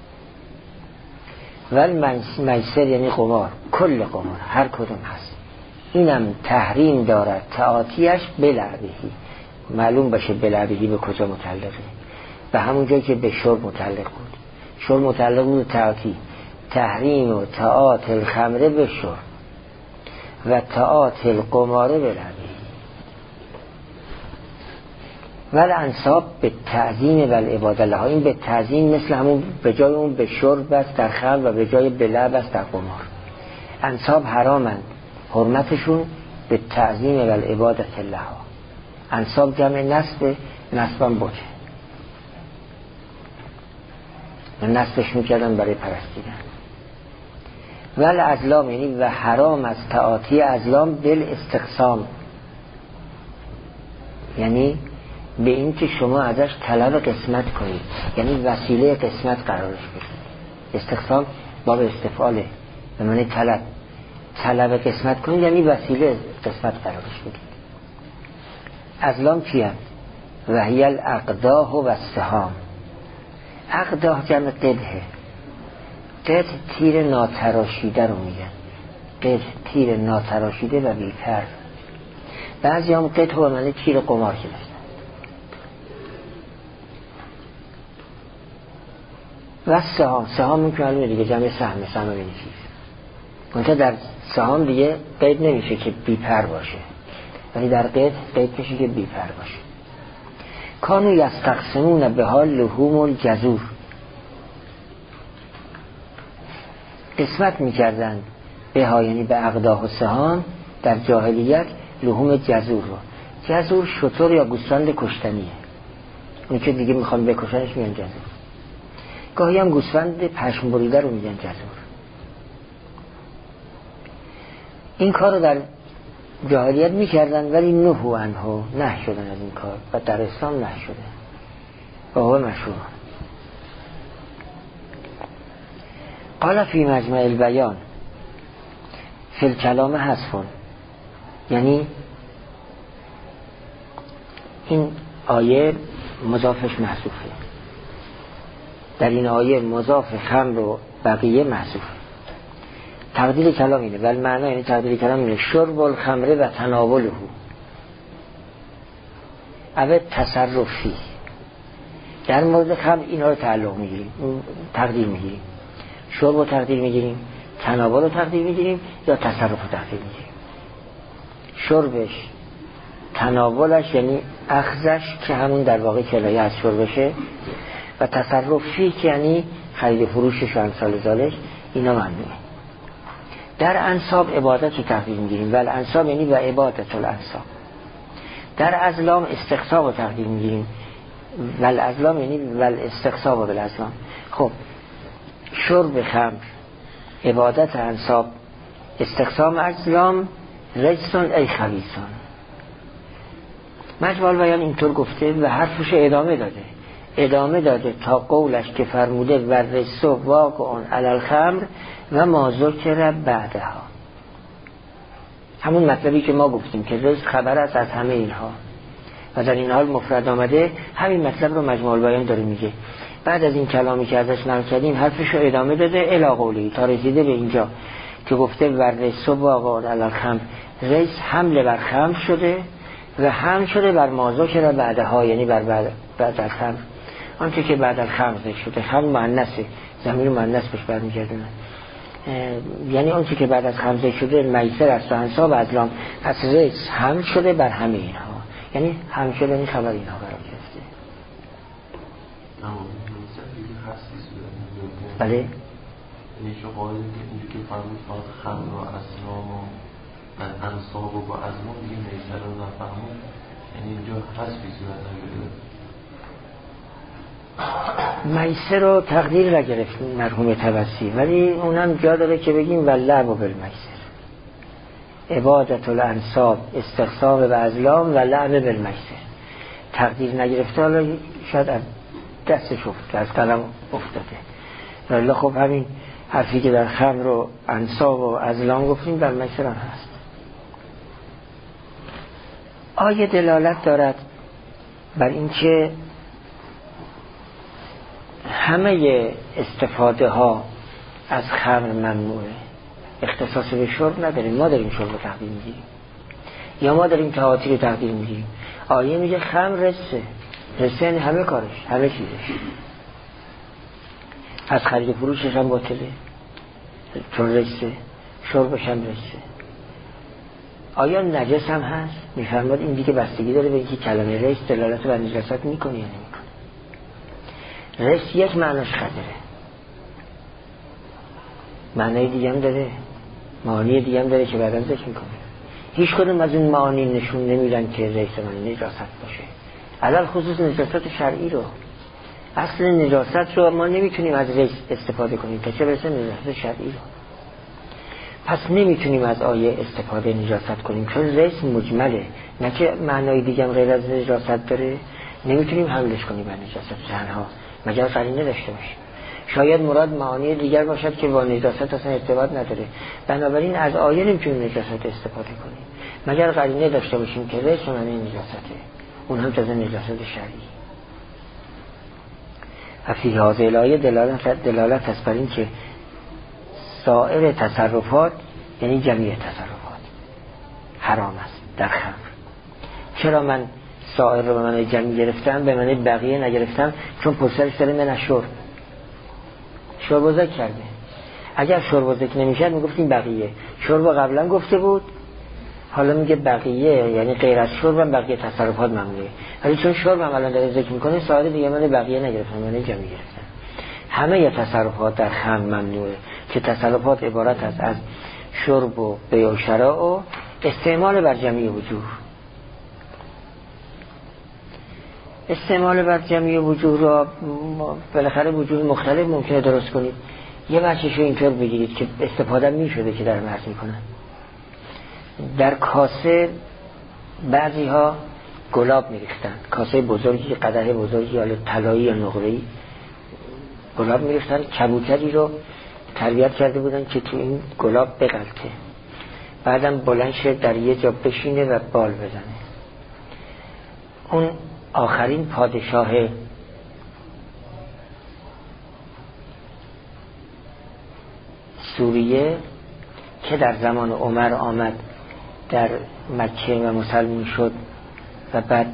ولی میسر یعنی قمار، کل قمار، هر کدوم هست. اینم تحریم دارد تعاطیش بلعبهی، معلوم باشه بلعبهی به کجا متعلقه، به همون جایی که به شرب متعلق بود. شرب متعلق بود تعاطی، تحریم و تعاط الخمره به شرب و تعاط القماره بلعبهی. ولی انصاب به تعظیم و العباده لها، این به تعظیم مثل همون به جای اون به شرب است در خمر و به جای به لعب است در قمار. انصاب حرامند، حرمتشون به تعظیم و العباده لها. انصاب جمع نصب، نصبم بوده و نصبش میکردن برای پرستیدن. ولی ازلام یعنی و حرام از تعاطی ازلام دل استقسام، یعنی به این که شما ازش طلب قسمت کنید، یعنی وسیله قسمت قرارش بدید. استقسام باب استفعاله، به معنی طلب. طلب قسمت کنید یعنی وسیله قسمت قرارش بدید. ازلام چیه؟ و هی الاقداح و السهام. اقداح جمع قدحه. قدح تیر ناتراشیده رو میگن، قدح تیر ناتراشیده و بی‌پر. بعضی هم قدح و معنی تیر قمار که داشتن. و سهام، سهام میکنه دیگه جمع سهم، سهم بینیشید منطقه در سهام دیگه قید نمیشه که بی‌پر باشه، ولی در قید قید میشه که بی‌پر باشه. کانو یستقسمون به حال لحوم الجزور، قسمت میکردن به ها یعنی به اقداح و سهام در جاهلیت لحوم جزور رو. جزور شتر یا گوسفند کشتنیه، اون که دیگه میخوان بکشنش میگن جزور. گاهی هم گوسفند پشم بریده رو میگن جزور. این کار رو در جاهلیت میکردن ولی نهو عنه، نه شدن از این کار و در اسلام نه شده و هو مشروع. قال فی مجمع البیان فی الکلام حذف، یعنی این آیه مضافش محذوفه، در این آیه مضاف خمر و بقیه محذوفه. تقدیر کلام اینه، ولی معنی یعنی تقدیر کلام اینه شرب الخمره و تناوله او تصرفی. در مورد خمر اینا رو تعلق میگیریم، تقدیر میگیریم، شرب رو تقدیر میگیریم، تناول رو تقدیر میگیریم یا تصرف رو تقدیر میگیریم. شربش، تناولش یعنی اخذش که همون در واقع کنایه از شربشه، و تصرفی که یعنی خرید فروشش و امثال ذالک، اینا ممنوعه. در انصاب عبادت رو تقدیر میگیریم، ولی انصاب یعنی و عبادت الانصاب. در ازلام استقصاب رو تقدیر میگیریم، ولی ازلام یعنی ولی استقصاب و بالازلام. خب شرب خمر، عبادت انصاب، استقسام ازلام، رجسون ای خبیثون. مجمع البیان اینطور گفته و حرفش ادامه داده ادامه داده تا قولش که فرموده و رسو واقعون علی الخمر و ما ذکر بعدها. همون مطلبی که ما گفتیم که رزق خبر است از همه اینها و در این حال مفرد آمده، همین مطلب رو مجمع البیان داره میگه. بعد از این کلامی که ازش نقل کردیم حرفش رو ادامه داده الی قولی تا رسیده به اینجا که گفته و رسو واقعون علی الخمر، رئیس حمله بر خمر شده و هم شده بر مازو که را بعدها، یعنی بر بعد, بعد از هم آنچه که بعد از خمر ذکر شده. خمر مؤنثه، ضمیر مؤنث بهش برمیگردونه، یعنی آنچه که بعد از خمر ذکر شده میسر است و انصاب ازلام، پس رئیس هم شده بر همه اینها، یعنی هم شده این خبر اینها قرار گرفته. بله یعنی چه قاعده که اینجا که فرمود فقط خمر و اسلام و انصاب و با ازلام دیگه میسر رو نفهمون، یعنی اینجا حسبی صورت نگرده. میسر رو تقدیر نگرفت مرحوم طبسی، ولی اونم جا داره که بگیم واللعب بالمیسر، عبادت الانصاب استخصاب و ازلام و لعب بالمیسر. تقدیر نگرفته، حالا شاید از دستش افته، از قلم افتاده، ولی خب همین حرفی که در خمر و انصاب و ازلام گفتیم در میسر هم هست. آیه دلالت دارد بر اینکه همه استفاده ها از خمر ممنوعه، اختصاص به شرب نداریم. ما داریم شرب رو تقدیر میگیریم یا ما داریم تعاطی رو تقدیر میگیریم. آیه میگه خمر رسه، رسه یعنی همه کارش، همه چیزش. از خرید فروشش هم باطله چون رسه، شربش هم رسه. آیا نجس هم هست؟ میفرماد این دیگه بستگی داره به اینکه کلمه رس دلالت بر نجاست میکنه یا نمیکنه. رس یک معناش خضره، معنای دیگه هم داره، معانی دیگه هم داره که بعداً ذکر میکنه. هیچ کدوم از این معانی نشون نمیدن که رس معنی نجاست باشه، علل خصوص نجاست شرعی رو. اصل نجاست رو ما نمیتونیم از رس استفاده کنیم تا چه برسه نجاست شرعی رو. پس نمیتونیم از آیه استفاده نجاست کنیم چون رس مجمله، نه که معنای دیگه هم غیر از نجاست داره. نمیتونیم حملش کنیم به نجاست تنها مگر قرینه داشته باشیم. شاید مراد معانی دیگر باشد که با نجاست اصلا ارتباط نداره، بنابراین از آیه نمیتونیم نجاست استفاده کنیم مگر قرینه داشته باشیم که رس معنی نجاسته، اون هم تازه نجاست شرعی. و فی هذه الآیه دلالت دلالت است بر این که سایر تصرفات یعنی جمیع تصرفات حرام است در خمر. چرا من سایر رو به معنی جمعی گرفتم به معنی بقیه نگرفتم؟ چون پسرش داره من شرب شرب و ذکر کرده. اگر شرب و ذکر نمیشد میگفتیم بقیه. شرب قبلا گفته بود، حالا میگه بقیه، یعنی غیر از شرب هم بقیه تصرفات ممنوعه. ولی چون شرب هم الان داره ذکر میکنه سایر دیگه معنی بقیه نگرفتم، معنی جمعی گرفتم. همه تصرفات در خمر ممنوعه که تصرفات عبارت است از شرب و بیع و شراء و استعمال بر جمعی وجوه. استعمال بر جمعی وجوه را بالاخره وجوه مختلف ممکنه درست کنید. یه بچه‌شو اینطور بگیرید که استفاده می شده که در مرز میکنن. در کاسه بعضی ها گلاب میریختن، کاسه بزرگی، قدح بزرگی یا طلایی یا نقره‌ای گلاب میریختن. کبوتری رو تربیت کرده بودن که تو این گلاب بغلطه، بعدم بلند شه در یه جا بشینه و بال بزنه. اون آخرین پادشاه سوریه که در زمان عمر آمد در مکه و مسلمان شد و بعد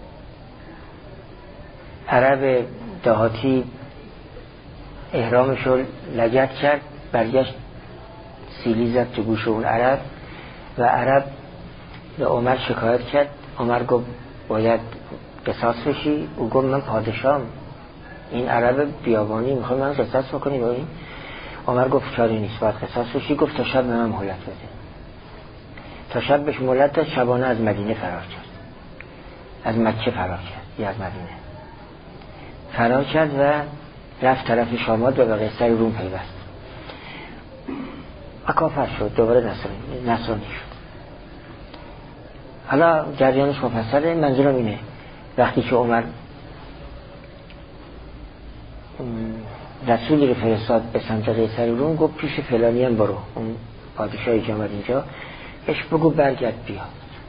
عرب دهاتی احرامشو لگد کرد، برگشت سیلی زد تو گوش اون عرب و عرب به عمر شکایت کرد. عمر گفت باید قصاص بشی. او گفت من پادشاهم، این عرب بیابانی میخواد من قصاص بکنی با این. عمر گفت چاره نیست، باید قصاص بشی. گفت تا شب به من مهلت بده. تا شب بهش مهلت داد. شبانه از مدینه فرار کرد، از مکه فرار کرد یا از مدینه فرار کرد و رفت طرف شامات و به قیصر روم پیوست و کافر شد، دوباره نصرانی نصرانی شد. حالا جریانش مفصله، منظورم اینه وقتی که عمر رسولی رو فرستاد به سمت قیصر روم، گفت پیش فلانی هم برو، اون پادشاهی که آمد اینجا، اش بگو برگرد بیا.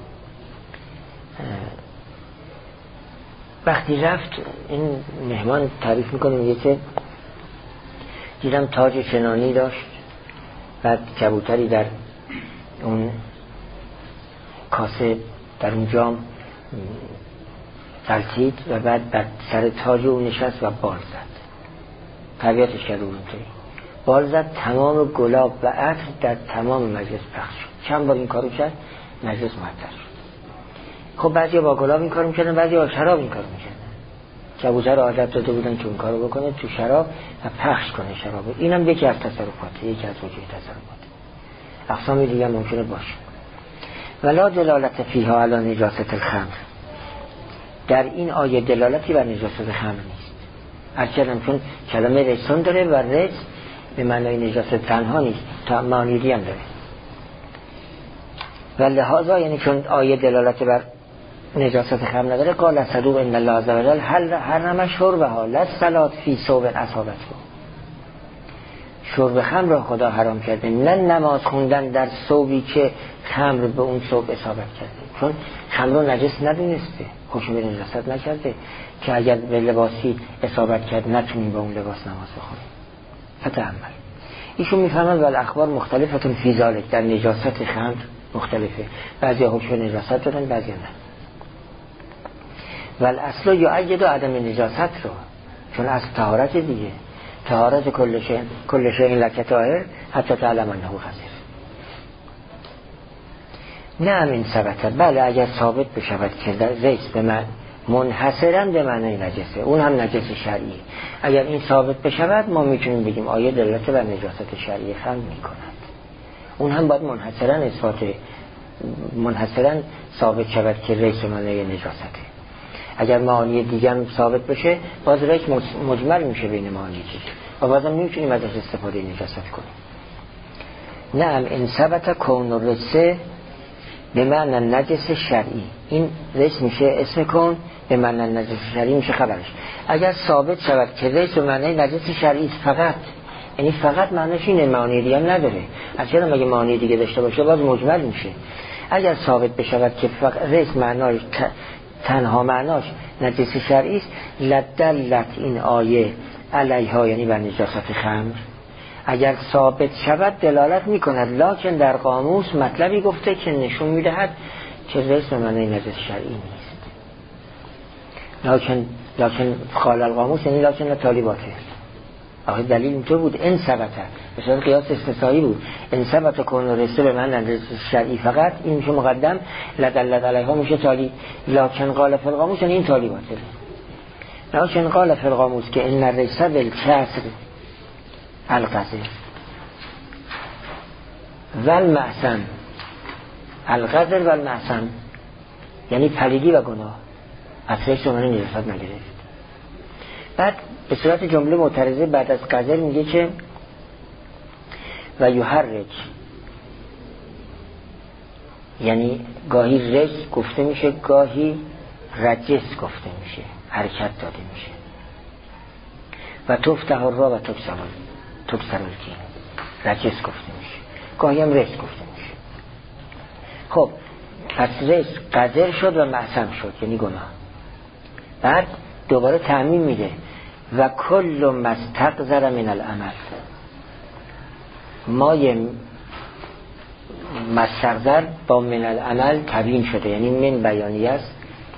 وقتی رفت این مهمان تعریف میکنه، میگه که دیدم تاج چنانی داشت، بعد کبوتری در اون کاسه در اون جام غلطید و بعد بر سر تاج اون نشست و بال زد. طبیعتش کرده اونطوری بال زد، تمام گلاب و عطر در تمام مجلس پخش شد. چند بار این کارو کرد مجلس معطر شد. خب بعضی با گلاب این کارو میکردن، بعضی با شراب این کارو میکردن. کبوتر عادت داده بودن که اون کارو بکنه تو شراب و پخش کنه شراب. اینم یکی از تصرفاته، یکی از وجوه تصرفات. اقسام دیگه ممکنه باشه. ولا دلالت فیها علی نجاست الخمر، در این آیه دلالتی بر نجاست خمر نیست. هرچند چون کلمه رجسون داره و رجس به معنای نجاست تنها نیست، تا معنی دیگه هم داره. و لحاظا یعنی چون آیه دلالت بر نجاست خمر نداره، قال صدوق ان الله عز وجل هل حرم شربها لا الصلاه فی ثوب اصابته، شرب خمر را خدا حرام کرده، نه نماز خوندن در ثوبی که خمر به اون ثوب اصابت کرده. چون خمر رو نجس ندونسته، حکم به نجاست نکرده که اگر به لباسی اصابت کرد نتونیم با اون لباس نماز بخونیم. فتأمل. ایشون میفهمند و الاخبار مختلفتون فی ذالک، در نجاست خمر مختلفه، بعضی حکم نجاست دارن بعضی نه. و الاصل یؤید عدم نجاست رو، چون اصل طهارت دیگه، طهارت کل شیء کل شیء لک طاهر حتی تعلم انه خضر. نه این ثبت، بله اگر ثابت بشود که ریس به من منحصرا به معنای نجسه، اون هم نجس شرعی، اگر این ثابت بشود ما میتونیم بگیم آیه دلالت بر نجاست شرعی خمر میکند. اون هم باید منحصرا اثبات منحصرا ثابت شود که ریس به معنای نجاسته. اگر معانی دیگه هم ثابت بشه باز ریس مجمل میشه بین معانی چیز و بازم نمیتونیم ازش استفاده نجاست کنیم. نعم این ثبت کون الرجس به معنی نجس شرعی، این ریس میشه اسم کن، به معنی نجس شرعی میشه خبرش. اگر ثابت شود که ریس به معنی نجس شرعی فقط، یعنی فقط معنیش اینه، معانی دیگه هم نداره، اصلا مگه معانی دیگه داشته باشه باز مجمل میشه. اگر ثابت بشود که فقط ریس معناش تنها معناش نجس شرعی است، لدلت این آیه علیها یعنی بر نجاست خمر، اگر ثابت شود دلالت میکند، لکن در قاموس مطلبی گفته که نشون میدهد که ریس به معنی نجس شرعی نیست. لکن لکن قال القاموس یعنی لکن طالباته. آخه دلیل اینطور بود، این ثبت مثلا قیاس استثنایی بود، این ثبت کن ریس به معنی نجس شرعی فقط، این میشه مقدم، لدلت علیها میشه تالی. لکن قال فی القاموس یعنی این طالباته. لکن قال فی القاموس که ان الریس بالکسر الغزر و المعصم، الغزر و المعصم یعنی پلیدی و گناه، اصلش رو منو نجاست نگرفت. بعد به صورت جمله معترضه بعد از غزر میگه که و یحرج، یعنی گاهی رجس گفته میشه گاهی رجس گفته میشه، حرکت داده میشه. و تفتح را و تکسر تکسر الکین، رجس گفته میشه، گاهی هم رجس گفته میشه. خب پس رجس غزر شد و معصم شد یعنی گناه. بعد دوباره تعمیم میده و کل مستقذر من العمل، مای مستقذر با من العمل تبیین شده، یعنی من بیانی است،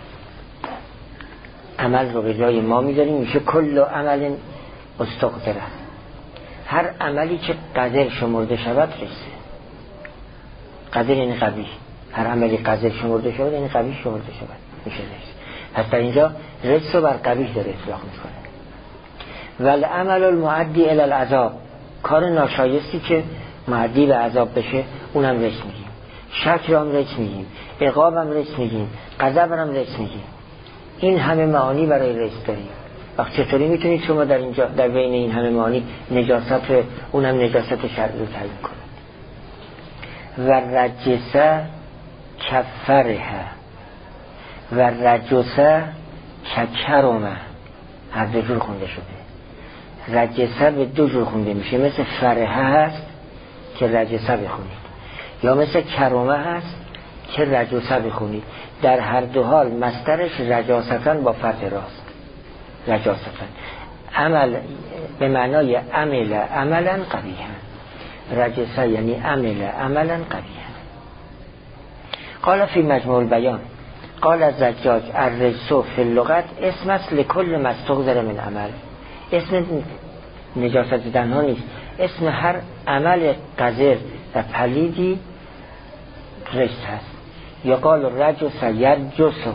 عمل رو به جای ما میذاریم میشه کل عمل استقذره، هر عملی که قذر شمرده شود رسه. قذر یعنی قبیح، هر عملی قذر شمرده شود یعنی قبیح شمرده شود میشه رسه. پس در اینجا رس رو بر قبیح داره اطلاق میکنه. والعمل المعدی الی العذاب، کار ناشایستی که معدی به عذاب بشه اونم رس میگیم، شکر هم رس میگیم، عقاب هم رس میگیم، غضب هم رس میگیم. این همه معانی برای رس داریم. وقت چطوری میتونید شما در اینجا در بین این همه معانی نجاست اونم نجاست شرعی رو تعیین کنید؟ و رجسه کفره و رجسه ککرمه، هر دو جور خونده شده. رجسه به دو جور خونده میشه، مثل فرحه هست که رجسه بخونید، یا مثل کرمه هست که رجسه بخونید. در هر دو حال مصدرش رجاستن با فتح راست، رجاستن عمل به معنای عمل عملا قبیحا، رجسه یعنی عمل عملا قبیحا. قال فی مجموع البیان، قال الزجاج الرجس فی اللغت اسم است لکل ما استغفر من عمل. اسم نجاست دیدن ها نیست، اسم هر عمل قذر و پلیدی رجس هست. یا قال رجس یرجس،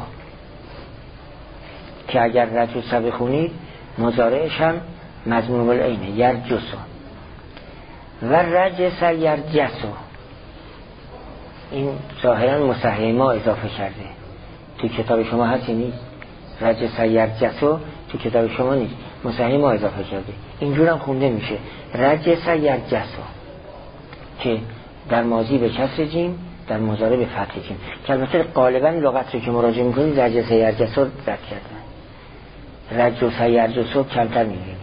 که اگر رجس بخونید مضارعش هم مضموم العینه یرجس، و رجس یرجس، این ظاهرا مصحح ما اضافه کرده، تو کتاب شما هستی نیست. رجس یرجس تو کتاب شما نیست، مصحح ما اضافه کرده. اینجور هم خونده میشه رجس یرجس، که در ماضی به کسر جیم، در مضارع به فتح جیم، که البته غالبا لغت رو که مراجعه میکنید رجس یرجس رو رد کردن، رجس یرجس رو کمتر میبینید.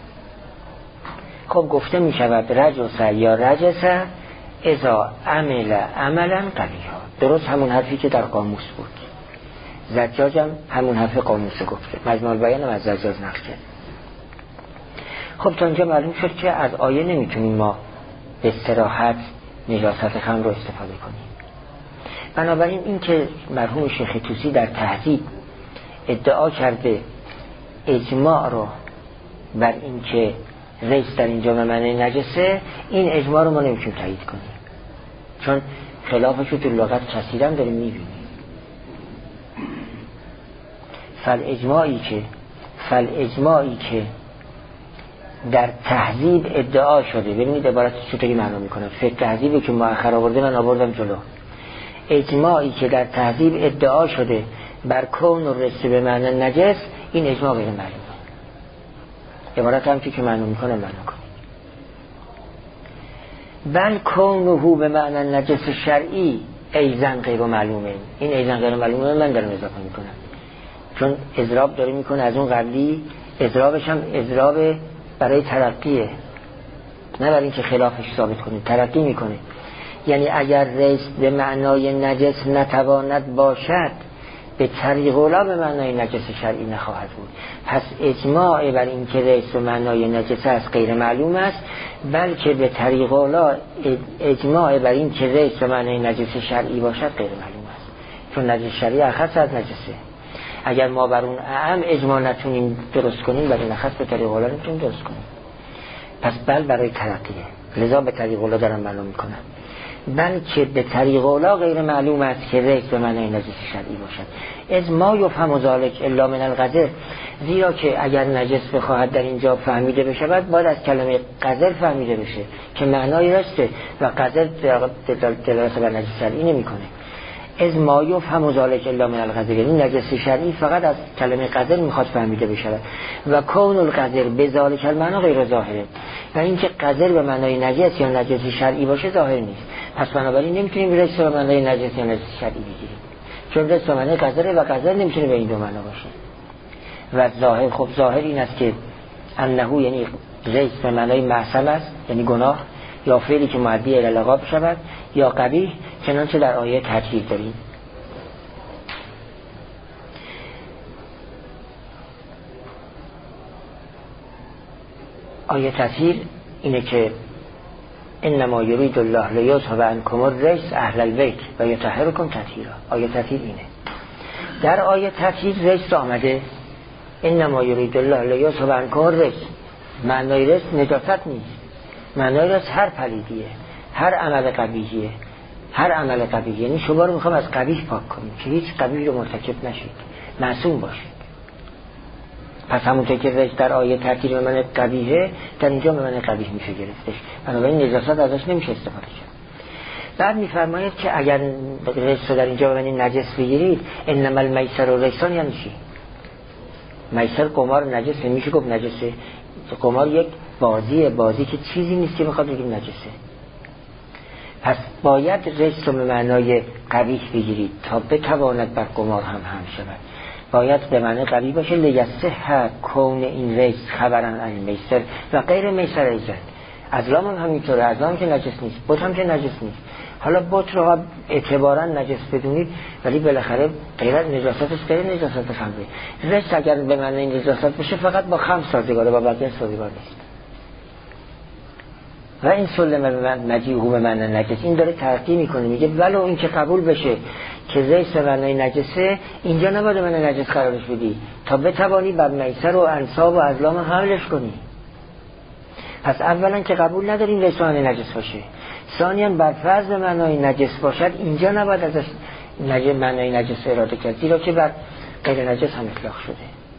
خب گفته میشود رجس یا رجس اذا عمل عملا قبیحا، درست همون حرفی که در قاموس بود. زجاج هم همون حرف قاموس گفته، مجموع البیان هم از زجاج نقل کرد. خب تا اینجا معلوم شد که از آیه نمیتونیم ما به صراحت نجاست خمر رو استفاده کنیم. بنابراین این که مرحوم شیخ طوسی در تهذیب ادعا کرده اجماع رو بر این که رجس در اینجا به معنی نجسه، این اجماع رو ما نمیتونیم تایید کنیم، چون خلافش رو تو لغت کثیرا داریم میبینیم. فل اجماعی که فل اجماعی که در تهذیب ادعا شده، ببینید عبارت چطوری معنا میکنه. فقه تهذیبی که مؤخر آورده من آوردم جلو. اجماعی که در تهذیب ادعا شده بر کون و رجس به معنی نجس، این اجماع غیر معلومه. عبارت هم که معنا میکنه معنا کنه. بل کونه به معنی نجس شرعی ایزن غیر معلومه. این ایزن غیر معلومه من دارم اضافه میکنم، چون اضراب داره میکنه از اون قبلی. اضرابش هم اضراب برای ترقیه، نه برای اینکه خلافش ثابت کنه، ترقی میکنه. یعنی اگر رجس به معنای نجس نتواند باشد، به طریق اولا به معنای نجس شرعی نخواهد بود. پس اجماع بر این که رجس به معنای نجس است غیر معلوم است، بلکه به طریق اولا اجماع بر این که رجس به معنای نجس شرعی باشد غیر معلوم است، چون نجس شرعی اخص از نجسه. اگر ما بر اون اعم اجماع نتونیم درست کنیم، برای نخص به طریق اولا نتونیم درست کنیم. پس بل برای ترقیه، لذا به طریق اولا دارم معلوم میکنم. بلکه به طریق اولا غیر معلوم است که رجس به معنای نجس شرعی باشد. از ما یفهم ذلک الا من القذر، زیرا که اگر نجس بخواهد در اینجا فهمیده بشه، باید باید از کلمه قذر فهمیده بشه که معنای رسته، و قذر دلالت بر نجس شرعی نمیکنه. از ما یفهم ذلک الا من القذر، این نجس شرعی فقط از کلمه قذر میخواد فهمیده بشه، و کون القذر به ذلک المعنی غیر ظاهره، و اینکه قذر به معنای نجس یا نجس شرعی باشه ظاهر نیست. پس بنابراین نمیتونیم رجس به معنای نجس یا نجس شرعی بگیریم، چون رجس به معنای قذر و قذر نمیتونه به این دو معنا باشه. و ظاهر، خب ظاهر این است که انه یعنی رجس به معنای معصم است، یعنی گناه، یا فعلی که مؤدی الی العقاب شود، یا قبیح، چنانچه در آیه تطهیر داریم. آیه تطهیر اینه که انما یرید الله لیذهب عنکم الرجس اهل البیت و یطهرکم تطهیرا. آیه تطهیر اینه. در آیه تطهیر رجس آمده انما یرید الله لیذهب عنکم الرجس، معنای رجس نجاست نیست، معنای رجس هر پلیدیه، هر عمل قبیحیه، هر عمل قبیح. یعنی شما رو میخوام از قبیح پاک کنیم که هیچ قبیح رو مرتکب نشید، معصوم باشید. پس همونطور که رجس در آیه تطهیر به معنی قبیحه، در اینجا به معنی قبیح میشه گرفتش، بنابراین نجاست ازش نمیشه استفاده کرد. بعد میفرماید که اگر رجس رو در اینجا به معنی نجس بگیرید، انما المیسر و رجسان یعنی چی؟ میسر قمار نجس نمیشه گفت نجسه. قمار یک بازیه، بازی که چیزی نیست که بخواد بگیم نجسه. پس باید رجس رو به معنای قبیح بگیرید تا بتواند بر قمار هم هم شود. باید به معنی قبیح باشه. لیصح کون این رجس خبرن عن میسر و غیر میسر ایزن. ازلام هم همینطوره، ازلام که نجس نیست، بت هم که نجس نیست. حالا بت رو اعتباراً نجس بدونید، ولی بالاخره غیر نجاستش غیر نجاست خمره. رجس اگر به معنی نجاست بشه فقط با خمر سازگاره، با بقیه سازگار نیست. و این سلم مجیعه به معنی نجس، این داره ترقی میکنه، میگه ولو این که قبول بشه که زیست به معنای نجسه، اینجا نباید به معنای نجس قرارش بدی تا بتوانی بر میسر و انصاب و ازلام حملش کنی. پس اولا که قبول نداریم زیست به معنای نجس باشه، ثانیاً بر فرض به معنای نجس باشد اینجا نباید ازش نجس معنای نجس اراده کرد، زیرا که بر غیر نجس هم اطلاق شده.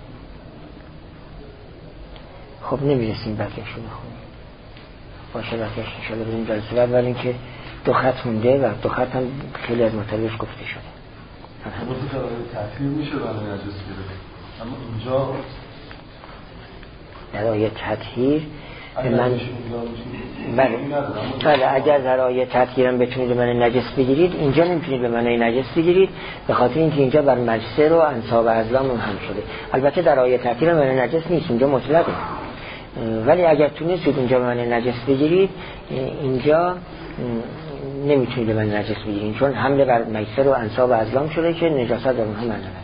خب نمیرسیم بقیه‌شو بخونیم، باشه بقیه‌اش انشاءالله بریم جلسه بعد. ولی اینکه دو خط مونده و دو خط هم خیلی از مطالبش گفته شده. تأثیر میشه برای نجس گیره، اما اینجا در آیه تطهیر من بله بله اگر در آیه تطهیرم بتونید به معنی نجس بگیرید، اینجا نمیتونید به معنی نجس بگیرید، به خاطر اینکه اینجا بر مجسر و انصاب و ازلام هم شده. البته در آیه تطهیرم به معنی نجس نیست، اینجا مطلقه. ولی اگر تونستید اینجا به معنی نجس بگیرید، اینجا نمیتونید به معنی نجس بگیرید، چون حمله بر مجسر و انصاب و ازلام شده که نجاست در اونها معنی نداره.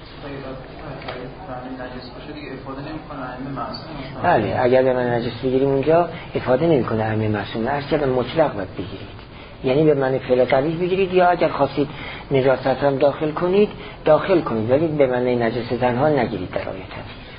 بله اگر به من نجس بگیریم اونجا افاده نمیکنه ائمه معصوم، هر چه مطلق باید بگیرید، یعنی به معنی فعل قبیح بگیرید، یا اگر خواستید نجاست هم داخل کنید داخل کنید، ولی به معنی نجس تنها نگیرید در آیه تطهیر.